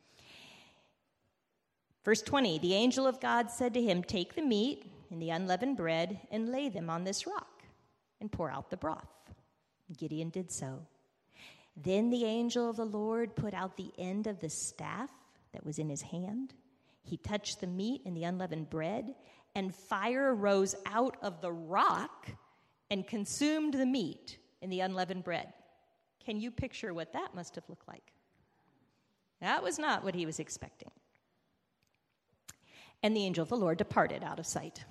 [SPEAKER 2] Verse 20, the angel of God said to him, take the meat and the unleavened bread and lay them on this rock and pour out the broth. Gideon did so. Then the angel of the Lord put out the end of the staff that was in his hand. He touched the meat and the unleavened bread, and fire rose out of the rock and consumed the meat and the unleavened bread. Can you picture what that must have looked like? That was not what he was expecting. And the angel of the Lord departed out of sight.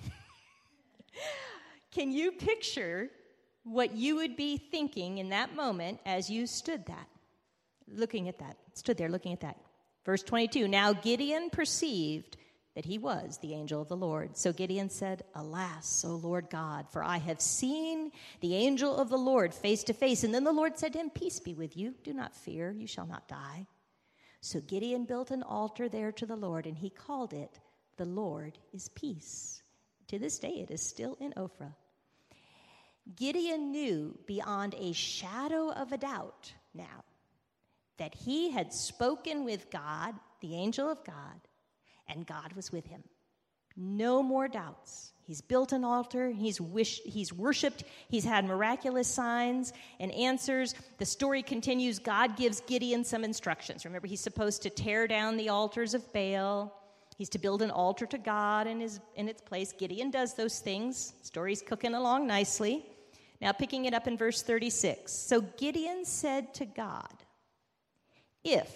[SPEAKER 2] Can you picture what you would be thinking in that moment as you stood there looking at that? Verse 22, now Gideon perceived that he was the angel of the Lord. So Gideon said, alas, O Lord God, for I have seen the angel of the Lord face to face. And then the Lord said to him, peace be with you. Do not fear. You shall not die. So Gideon built an altar there to the Lord, and he called it, the Lord is Peace. To this day, it is still in Ophrah. Gideon knew beyond a shadow of a doubt now that he had spoken with God, the angel of God, and God was with him. No more doubts. He's built an altar. He's worshiped. He's had miraculous signs and answers. The story continues. God gives Gideon some instructions. Remember, he's supposed to tear down the altars of Baal. He's to build an altar to God in its place. Gideon does those things. Story's cooking along nicely. Now, picking it up in verse 36. So Gideon said to God, if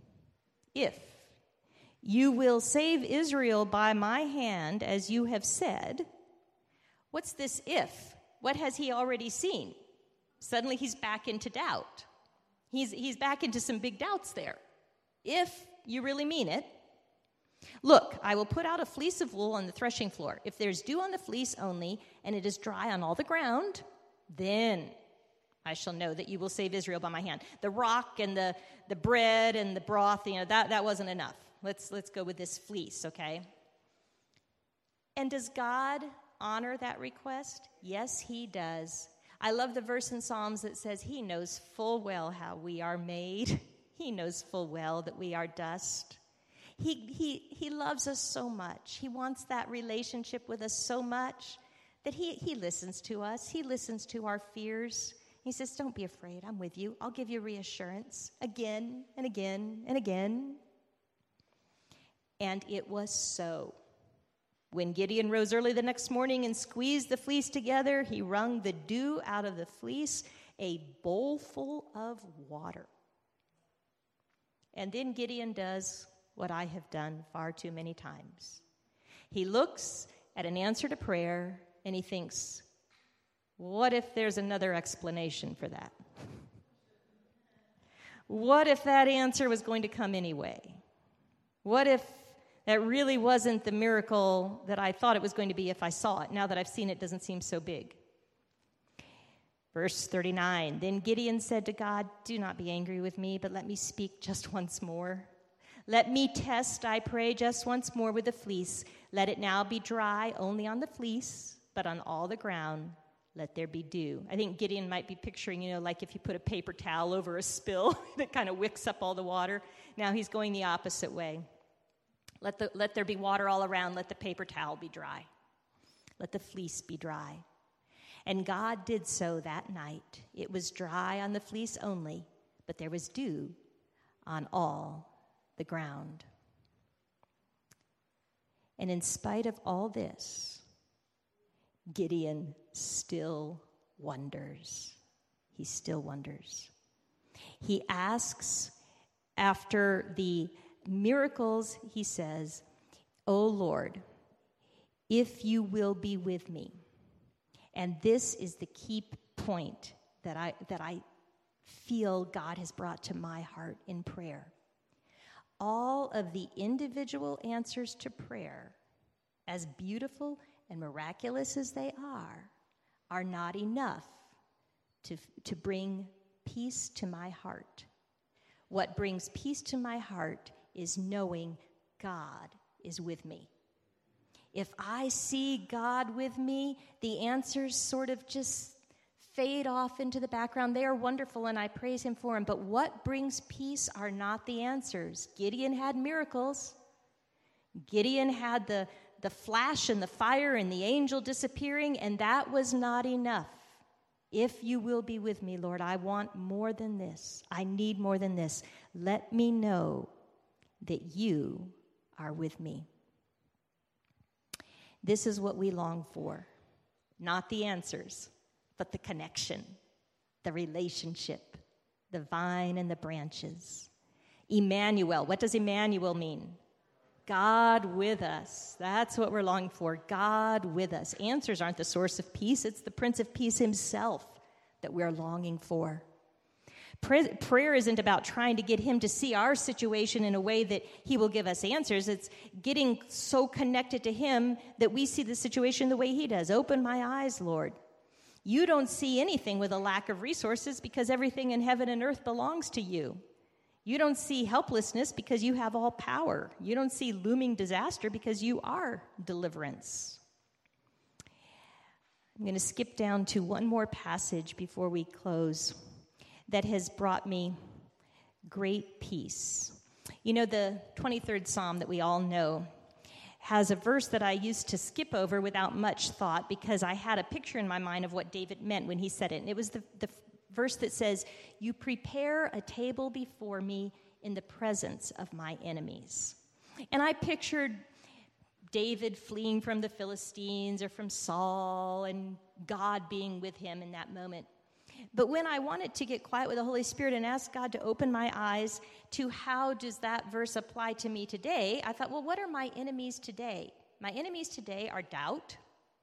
[SPEAKER 2] you will save Israel by my hand, as you have said. What's this if? What has he already seen? Suddenly he's back into doubt. He's back into some big doubts there. If you really mean it, look, I will put out a fleece of wool on the threshing floor. If there's dew on the fleece only, and it is dry on all the ground, then I shall know that you will save Israel by my hand. The rock and the bread and the broth, that wasn't enough. Let's go with this fleece, okay? And does God honor that request? Yes, he does. I love the verse in Psalms that says he knows full well how we are made. He knows full well that we are dust. He loves us so much. He wants that relationship with us so much that he listens to us. He listens to our fears. He says, don't be afraid. I'm with you. I'll give you reassurance again and again and again. And it was so. When Gideon rose early the next morning and squeezed the fleece together, he wrung the dew out of the fleece, a bowlful of water. And then Gideon does what I have done far too many times. He looks at an answer to prayer and he thinks, what if there's another explanation for that? What if that answer was going to come anyway? What if that really wasn't the miracle that I thought it was going to be if I saw it? Now that I've seen it, it doesn't seem so big. Verse 39, then Gideon said to God, do not be angry with me, but let me speak just once more. Let me test, I pray, just once more with the fleece. Let it now be dry only on the fleece, but on all the ground let there be dew. I think Gideon might be picturing, like if you put a paper towel over a spill that kind of wicks up all the water. Now he's going the opposite way. Let there be water all around. Let the paper towel be dry. Let the fleece be dry. And God did so that night. It was dry on the fleece only, but there was dew on all the ground. And in spite of all this, Gideon still wonders. He still wonders. He asks after the miracles, he says, "O Lord, if you will be with me." And this is the key point that I feel God has brought to my heart in prayer. All of the individual answers to prayer, as beautiful and miraculous as they are not enough to bring peace to my heart. What brings peace to my heart is knowing God is with me. If I see God with me, the answers sort of just fade off into the background. They are wonderful, and I praise him for them. But what brings peace are not the answers. Gideon had miracles. Gideon had the flash and the fire and the angel disappearing, and that was not enough. If you will be with me, Lord, I want more than this. I need more than this. Let me know that you are with me. This is what we long for. Not the answers, but the connection, the relationship, the vine and the branches. Emmanuel. What does Emmanuel mean? God with us. That's what we're longing for. God with us. Answers aren't the source of peace. It's the Prince of Peace himself that we're longing for. Prayer isn't about trying to get him to see our situation in a way that he will give us answers. It's getting so connected to him that we see the situation the way he does. Open my eyes, Lord. You don't see anything with a lack of resources because everything in heaven and earth belongs to you. You don't see helplessness because you have all power. You don't see looming disaster because you are deliverance. I'm going to skip down to one more passage before we close that has brought me great peace. The 23rd Psalm that we all know has a verse that I used to skip over without much thought because I had a picture in my mind of what David meant when he said it. And it was the verse that says, "You prepare a table before me in the presence of my enemies." And I pictured David fleeing from the Philistines or from Saul and God being with him in that moment. But when I wanted to get quiet with the Holy Spirit and ask God to open my eyes to how does that verse apply to me today, I thought, well, what are my enemies today? My enemies today are doubt,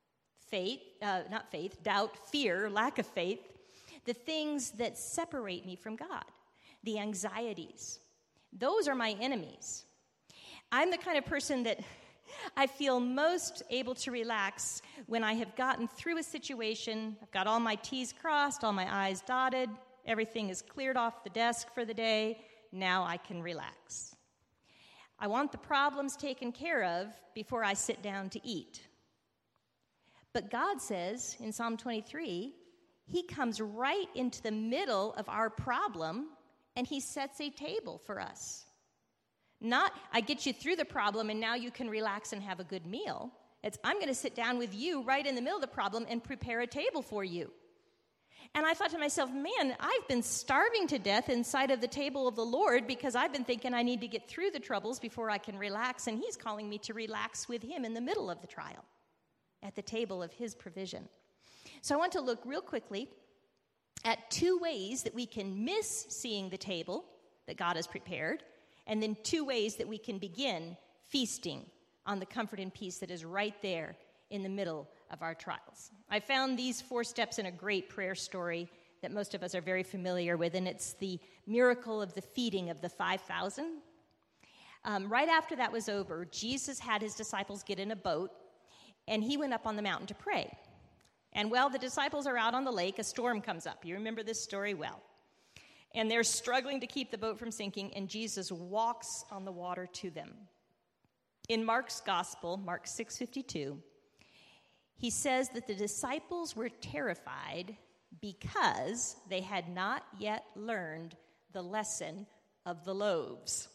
[SPEAKER 2] doubt, fear, lack of faith, the things that separate me from God, the anxieties. Those are my enemies. I'm the kind of person that I feel most able to relax when I have gotten through a situation. I've got all my T's crossed, all my I's dotted, everything is cleared off the desk for the day. Now I can relax. I want the problems taken care of before I sit down to eat. But God says in Psalm 23, he comes right into the middle of our problem and he sets a table for us. Not, I get you through the problem and now you can relax and have a good meal. It's, I'm going to sit down with you right in the middle of the problem and prepare a table for you. And I thought to myself, man, I've been starving to death inside of the table of the Lord because I've been thinking I need to get through the troubles before I can relax, and he's calling me to relax with him in the middle of the trial at the table of his provision. So I want to look real quickly at 2 ways that we can miss seeing the table that God has prepared, and then 2 ways that we can begin feasting on the comfort and peace that is right there in the middle of our trials. I found these 4 steps in a great prayer story that most of us are very familiar with, and it's the miracle of the feeding of the 5,000. Right after that was over, Jesus had his disciples get in a boat, and he went up on the mountain to pray. And while the disciples are out on the lake, a storm comes up. You remember this story well. And they're struggling to keep the boat from sinking, and Jesus walks on the water to them. In Mark's gospel, Mark 6:52, he says that the disciples were terrified because they had not yet learned the lesson of the loaves.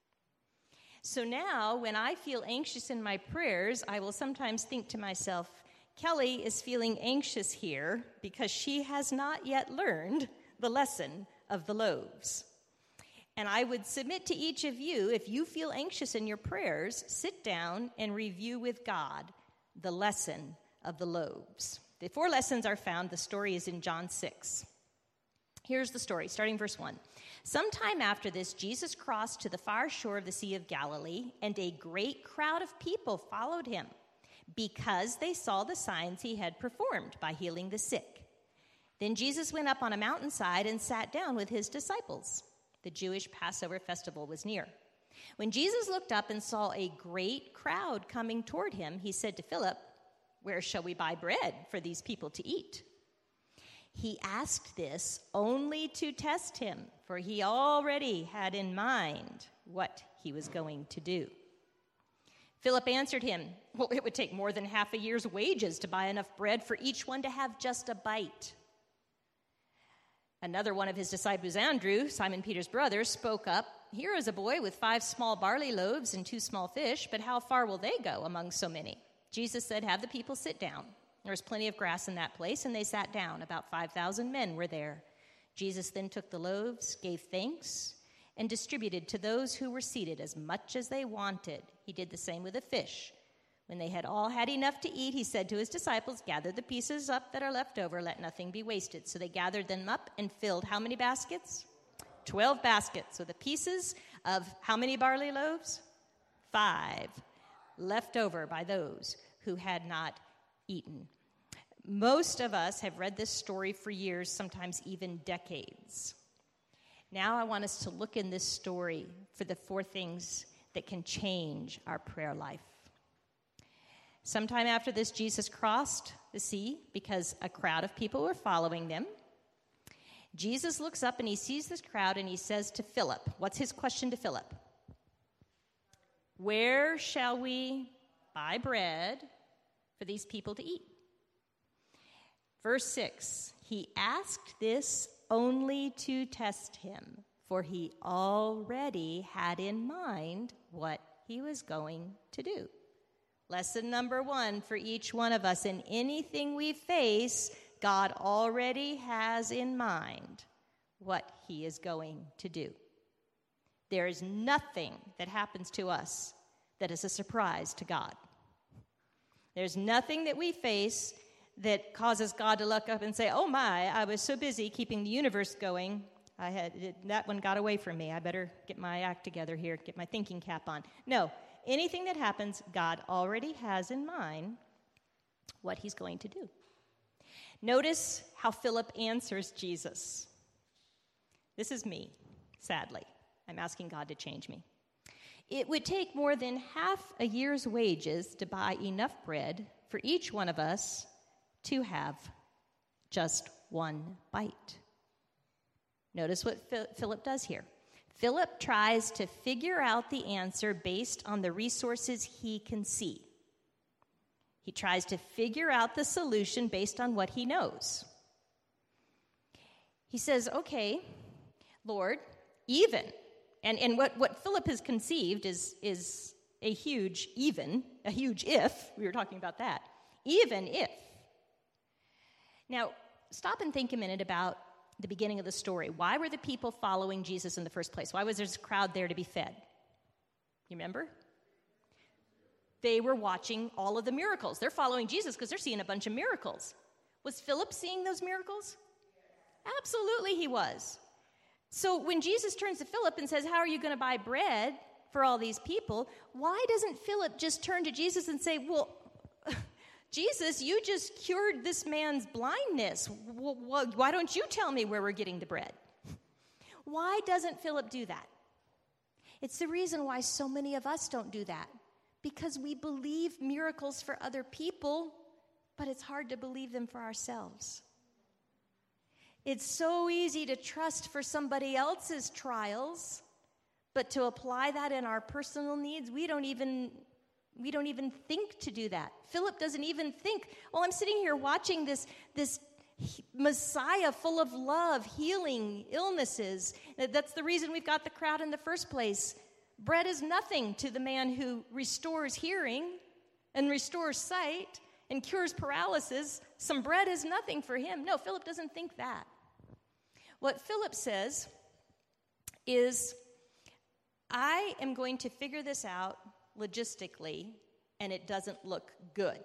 [SPEAKER 2] So now, when I feel anxious in my prayers, I will sometimes think to myself, Kelly is feeling anxious here because she has not yet learned the lesson of the loaves. And I would submit to each of you, if you feel anxious in your prayers, sit down and review with God the lesson of the loaves. The 4 lessons are found. The story is in John 6. Here's the story, starting verse 1. Sometime after this, Jesus crossed to the far shore of the Sea of Galilee, and a great crowd of people followed him because they saw the signs he had performed by healing the sick. Then Jesus went up on a mountainside and sat down with his disciples. The Jewish Passover festival was near. When Jesus looked up and saw a great crowd coming toward him, he said to Philip, "Where shall we buy bread for these people to eat?" He asked this only to test him, for he already had in mind what he was going to do. Philip answered him, "Well, it would take more than half a year's wages to buy enough bread for each one to have just a bite." Another one of his disciples, Andrew, Simon Peter's brother, spoke up, "Here is a boy with 5 small barley loaves and 2 small fish, but how far will they go among so many?" Jesus said, "Have the people sit down." There was plenty of grass in that place, and they sat down. About 5,000 men were there. Jesus then took the loaves, gave thanks, and distributed to those who were seated as much as they wanted. He did the same with the fish. When they had all had enough to eat, he said to his disciples, "Gather the pieces up that are left over. Let nothing be wasted." So they gathered them up and filled how many baskets? 12 baskets. So the pieces of how many barley loaves? 5, left over by those who had not eaten. Most of us have read this story for years, sometimes even decades. Now I want us to look in this story for the 4 things that can change our prayer life. Sometime after this, Jesus crossed the sea because a crowd of people were following them. Jesus looks up and he sees this crowd and he says to Philip, what's his question to Philip? "Where shall we buy bread for these people to eat?" Verse 6, he asked this only to test him, for he already had in mind what he was going to do. Lesson number 1 for each one of us: in anything we face, God already has in mind what he is going to do. There is nothing that happens to us that is a surprise to God. There's nothing that we face that causes God to look up and say, "Oh my, I was so busy keeping the universe going, that one got away from me. I better get my act together here, get my thinking cap on." No, anything that happens, God already has in mind what he's going to do. Notice how Philip answers Jesus. This is me, sadly. I'm asking God to change me. "It would take more than half a year's wages to buy enough bread for each one of us to have just one bite." Notice what Philip does here. Philip tries to figure out the answer based on the resources he can see. He tries to figure out the solution based on what he knows. He says, "Okay, Lord, even," and what Philip has conceived is a huge if. We were talking about that. Even if. Now, stop and think a minute about the beginning of the story. Why were the people following Jesus in the first place? Why was there this crowd there to be fed? You remember? They were watching all of the miracles. They're following Jesus because they're seeing a bunch of miracles. Was Philip seeing those miracles? Absolutely he was. So when Jesus turns to Philip and says, how are you going to buy bread for all these people? Why doesn't Philip just turn to Jesus and say, well, Jesus, you just cured this man's blindness. Why don't you tell me where we're getting the bread? Why doesn't Philip do that? It's the reason why so many of us don't do that. Because we believe miracles for other people, but it's hard to believe them for ourselves. It's so easy to trust for somebody else's trials, but to apply that in our personal needs, we don't even think to do that. Philip doesn't even think, well, I'm sitting here watching this Messiah full of love, healing illnesses. That's the reason we've got the crowd in the first place. Bread is nothing to the man who restores hearing and restores sight and cures paralysis. Some bread is nothing for him. No, Philip doesn't think that. What Philip says is, I am going to figure this out logistically, and it doesn't look good.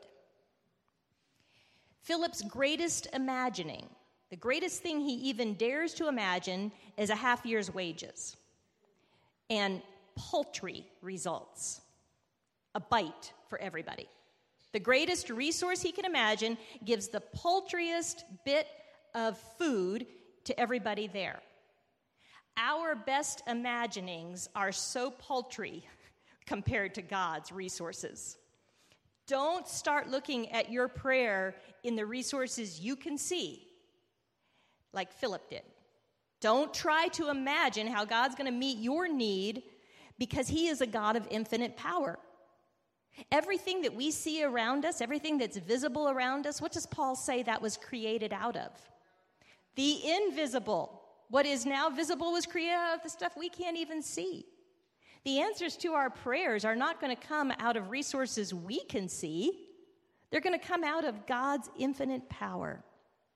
[SPEAKER 2] Philip's greatest imagining, the greatest thing he even dares to imagine, is a half year's wages and paltry results, a bite for everybody. The greatest resource he can imagine gives the paltriest bit of food to everybody there. Our best imaginings are so paltry compared to God's resources. Don't start looking at your prayer in the resources you can see, like Philip did. Don't try to imagine how God's going to meet your need, because he is a God of infinite power. Everything that we see around us, everything that's visible around us, what does Paul say that was created out of? The invisible. What is now visible was created out of the stuff we can't even see. The answers to our prayers are not going to come out of resources we can see. They're going to come out of God's infinite power.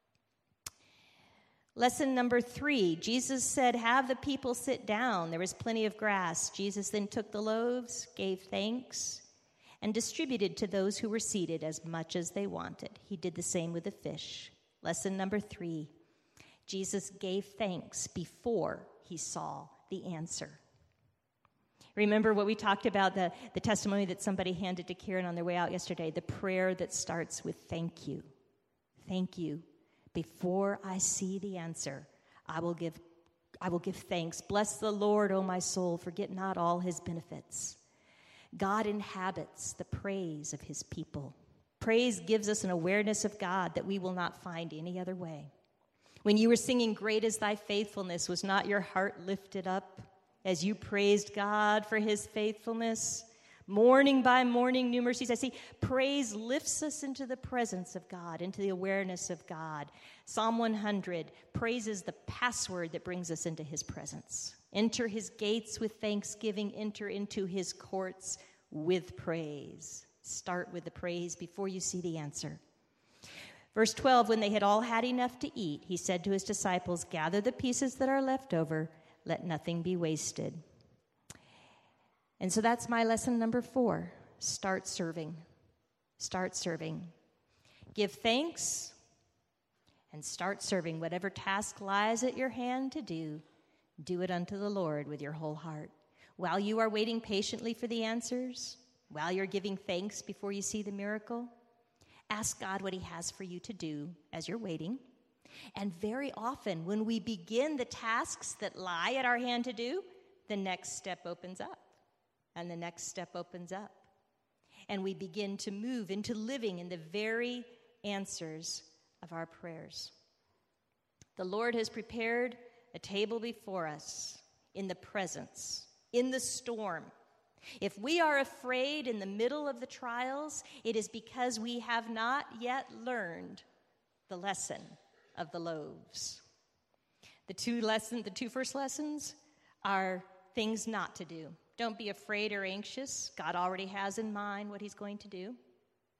[SPEAKER 2] Lesson number 3, Jesus said, have the people sit down. There was plenty of grass. Jesus then took the loaves, gave thanks, and distributed to those who were seated as much as they wanted. He did the same with the fish. Lesson number 3, Jesus gave thanks before he saw the answer. Remember what we talked about, the testimony that somebody handed to Karen on their way out yesterday, the prayer that starts with thank you. Thank you. Before I see the answer, I will give thanks. Bless the Lord, O my soul, forget not all his benefits. God inhabits the praise of his people. Praise gives us an awareness of God that we will not find any other way. When you were singing, Great is Thy Faithfulness, was not your heart lifted up as you praised God for his faithfulness? Morning by morning, new mercies I see. Praise lifts us into the presence of God, into the awareness of God. Psalm 100, praise is the password that brings us into his presence. Enter his gates with thanksgiving, enter into his courts with praise. Start with the praise before you see the answer. Verse 12, when they had all had enough to eat, he said to his disciples, gather the pieces that are left over, let nothing be wasted. And so that's my lesson number 4. Start serving. Start serving. Give thanks and start serving. Whatever task lies at your hand to do, do it unto the Lord with your whole heart. While you are waiting patiently for the answers, while you're giving thanks before you see the miracle, ask God what he has for you to do as you're waiting. And very often, when we begin the tasks that lie at our hand to do, the next step opens up, and the next step opens up. And we begin to move into living in the very answers of our prayers. The Lord has prepared a table before us in the presence, in the storm. If we are afraid in the middle of the trials, it is because we have not yet learned the lesson of the loaves. The two first lessons are things not to do. Don't be afraid or anxious. God already has in mind what he's going to do.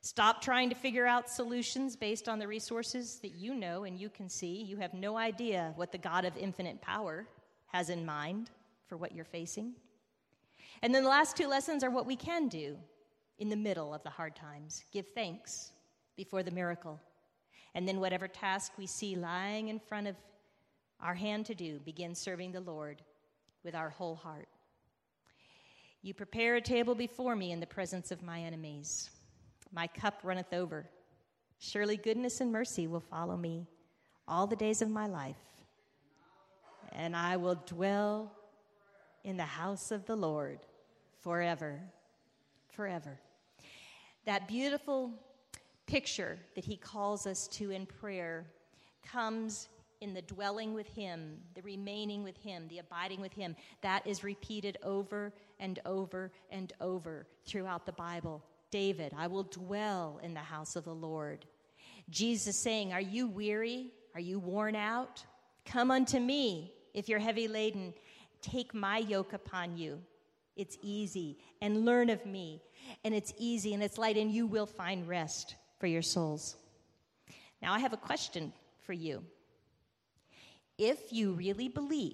[SPEAKER 2] Stop trying to figure out solutions based on the resources that you know and you can see. You have no idea what the God of infinite power has in mind for what you're facing. And then the last two lessons are what we can do in the middle of the hard times. Give thanks before the miracle. And then whatever task we see lying in front of our hand to do, begin serving the Lord with our whole heart. You prepare a table before me in the presence of my enemies. My cup runneth over. Surely goodness and mercy will follow me all the days of my life. And I will dwell in the house of the Lord forever, forever. That beautiful picture that he calls us to in prayer comes in the dwelling with him, the remaining with him, the abiding with him. That is repeated over and over and over throughout the Bible. David, I will dwell in the house of the Lord. Jesus saying, are you weary? Are you worn out? Come unto me if you're heavy laden. Take my yoke upon you. It's easy. And learn of me. And it's easy and it's light, and you will find rest for your souls. Now I have a question for you. If you really believe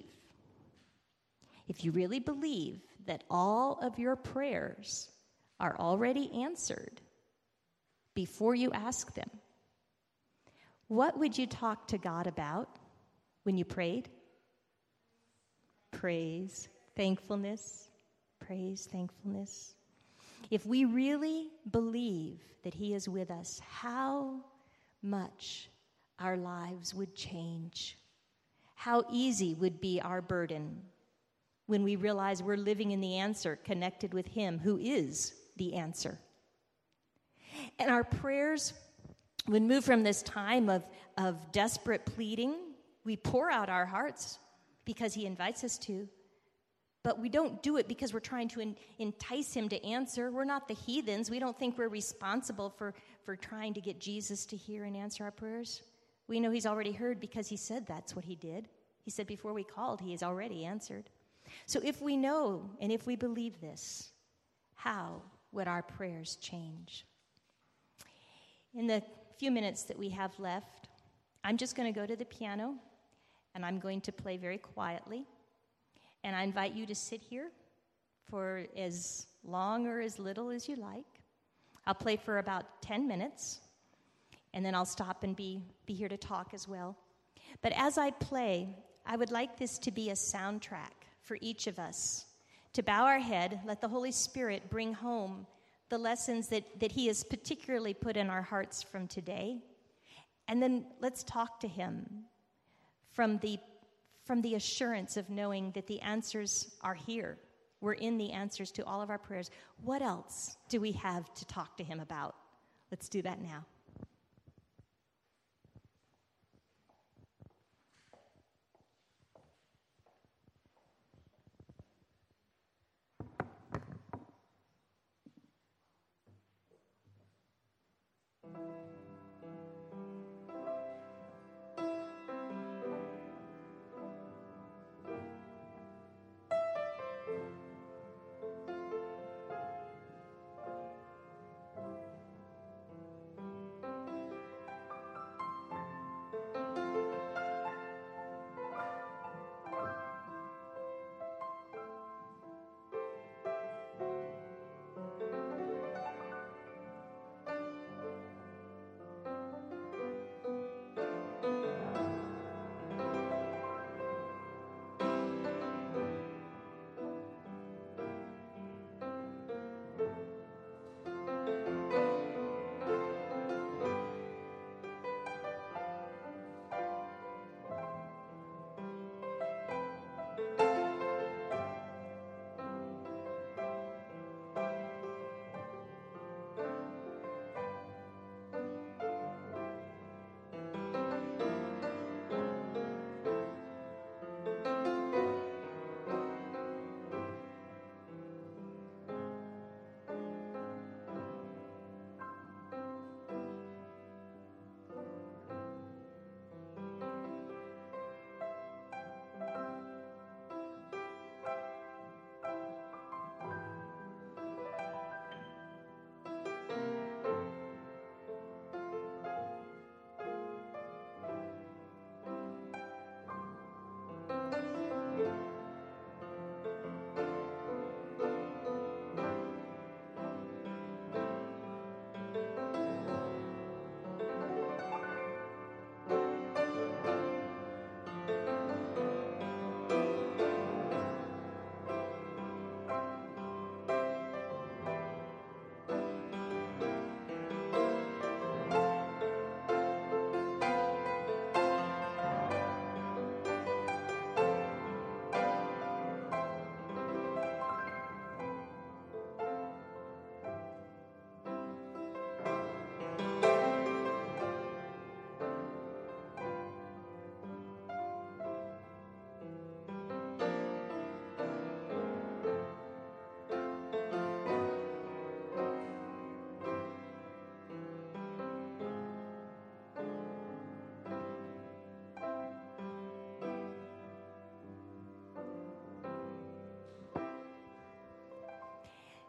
[SPEAKER 2] that all of your prayers are already answered before you ask them, what would you talk to God about when you prayed? Praise, thankfulness, praise, thankfulness. If we really believe that he is with us, how much our lives would change. How easy would be our burden when we realize we're living in the answer, connected with him who is the answer. And our prayers would move from this time of desperate pleading. We pour out our hearts because he invites us to, but we don't do it because we're trying to entice him to answer. We're not the heathens. We don't think we're responsible for trying to get Jesus to hear and answer our prayers. We know he's already heard because he said that's what he did. He said before we called, he has already answered. So if we know and if we believe this, how would our prayers change? In the few minutes that we have left, I'm just going to go to the piano and I'm going to play very quietly. And I invite you to sit here for as long or as little as you like. I'll play for about 10 minutes, and then I'll stop and be here to talk as well. But as I play, I would like this to be a soundtrack for each of us, to bow our head, let the Holy Spirit bring home the lessons that he has particularly put in our hearts from today. And then let's talk to him from the assurance of knowing that the answers are here. We're in the answers to all of our prayers. What else do we have to talk to him about? Let's do that now.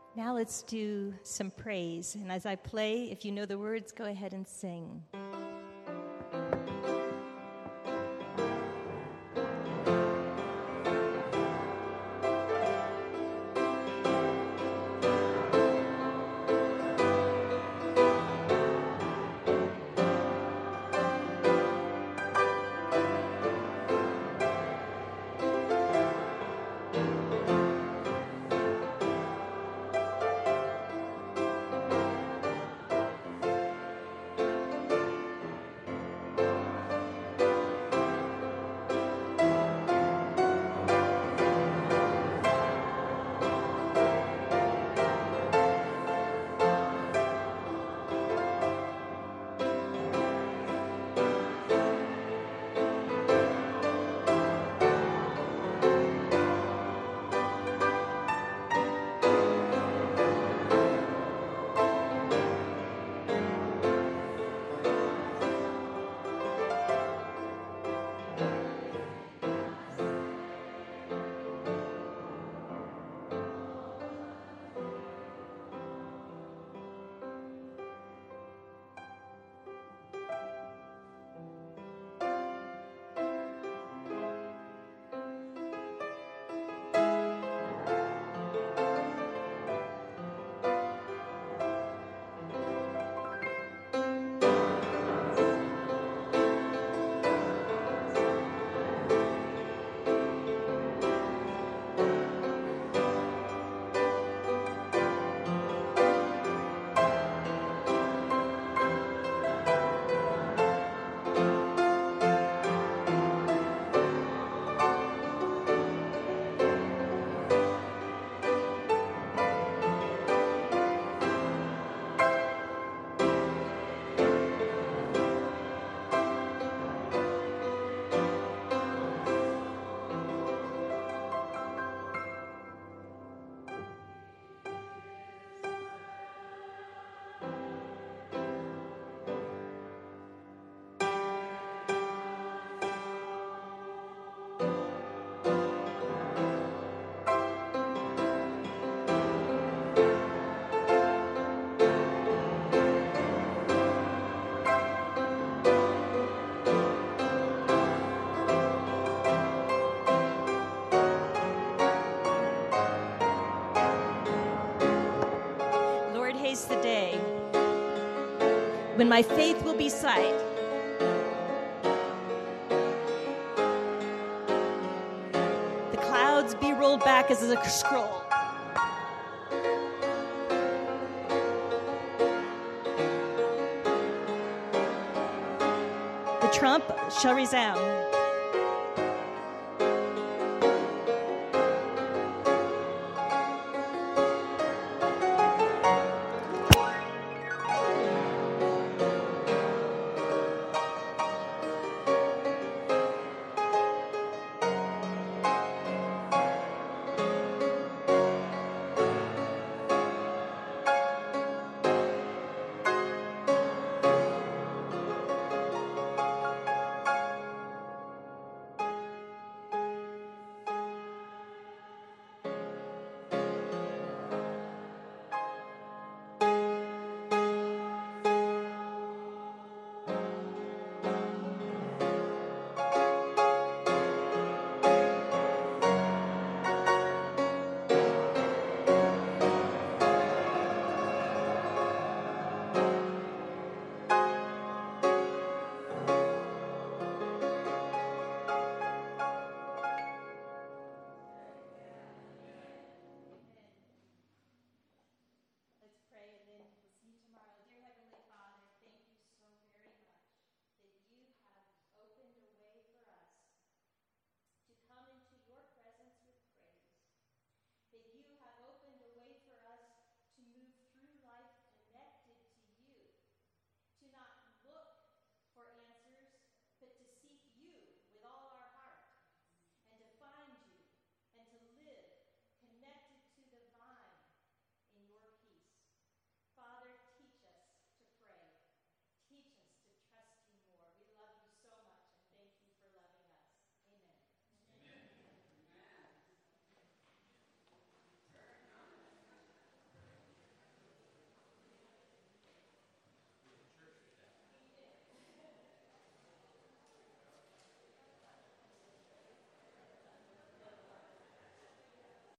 [SPEAKER 2] Now let's do some praise. And as I play, if you know the words, go ahead and sing. The day when my faith will be sight. The clouds be rolled back as a scroll. The trump shall resound.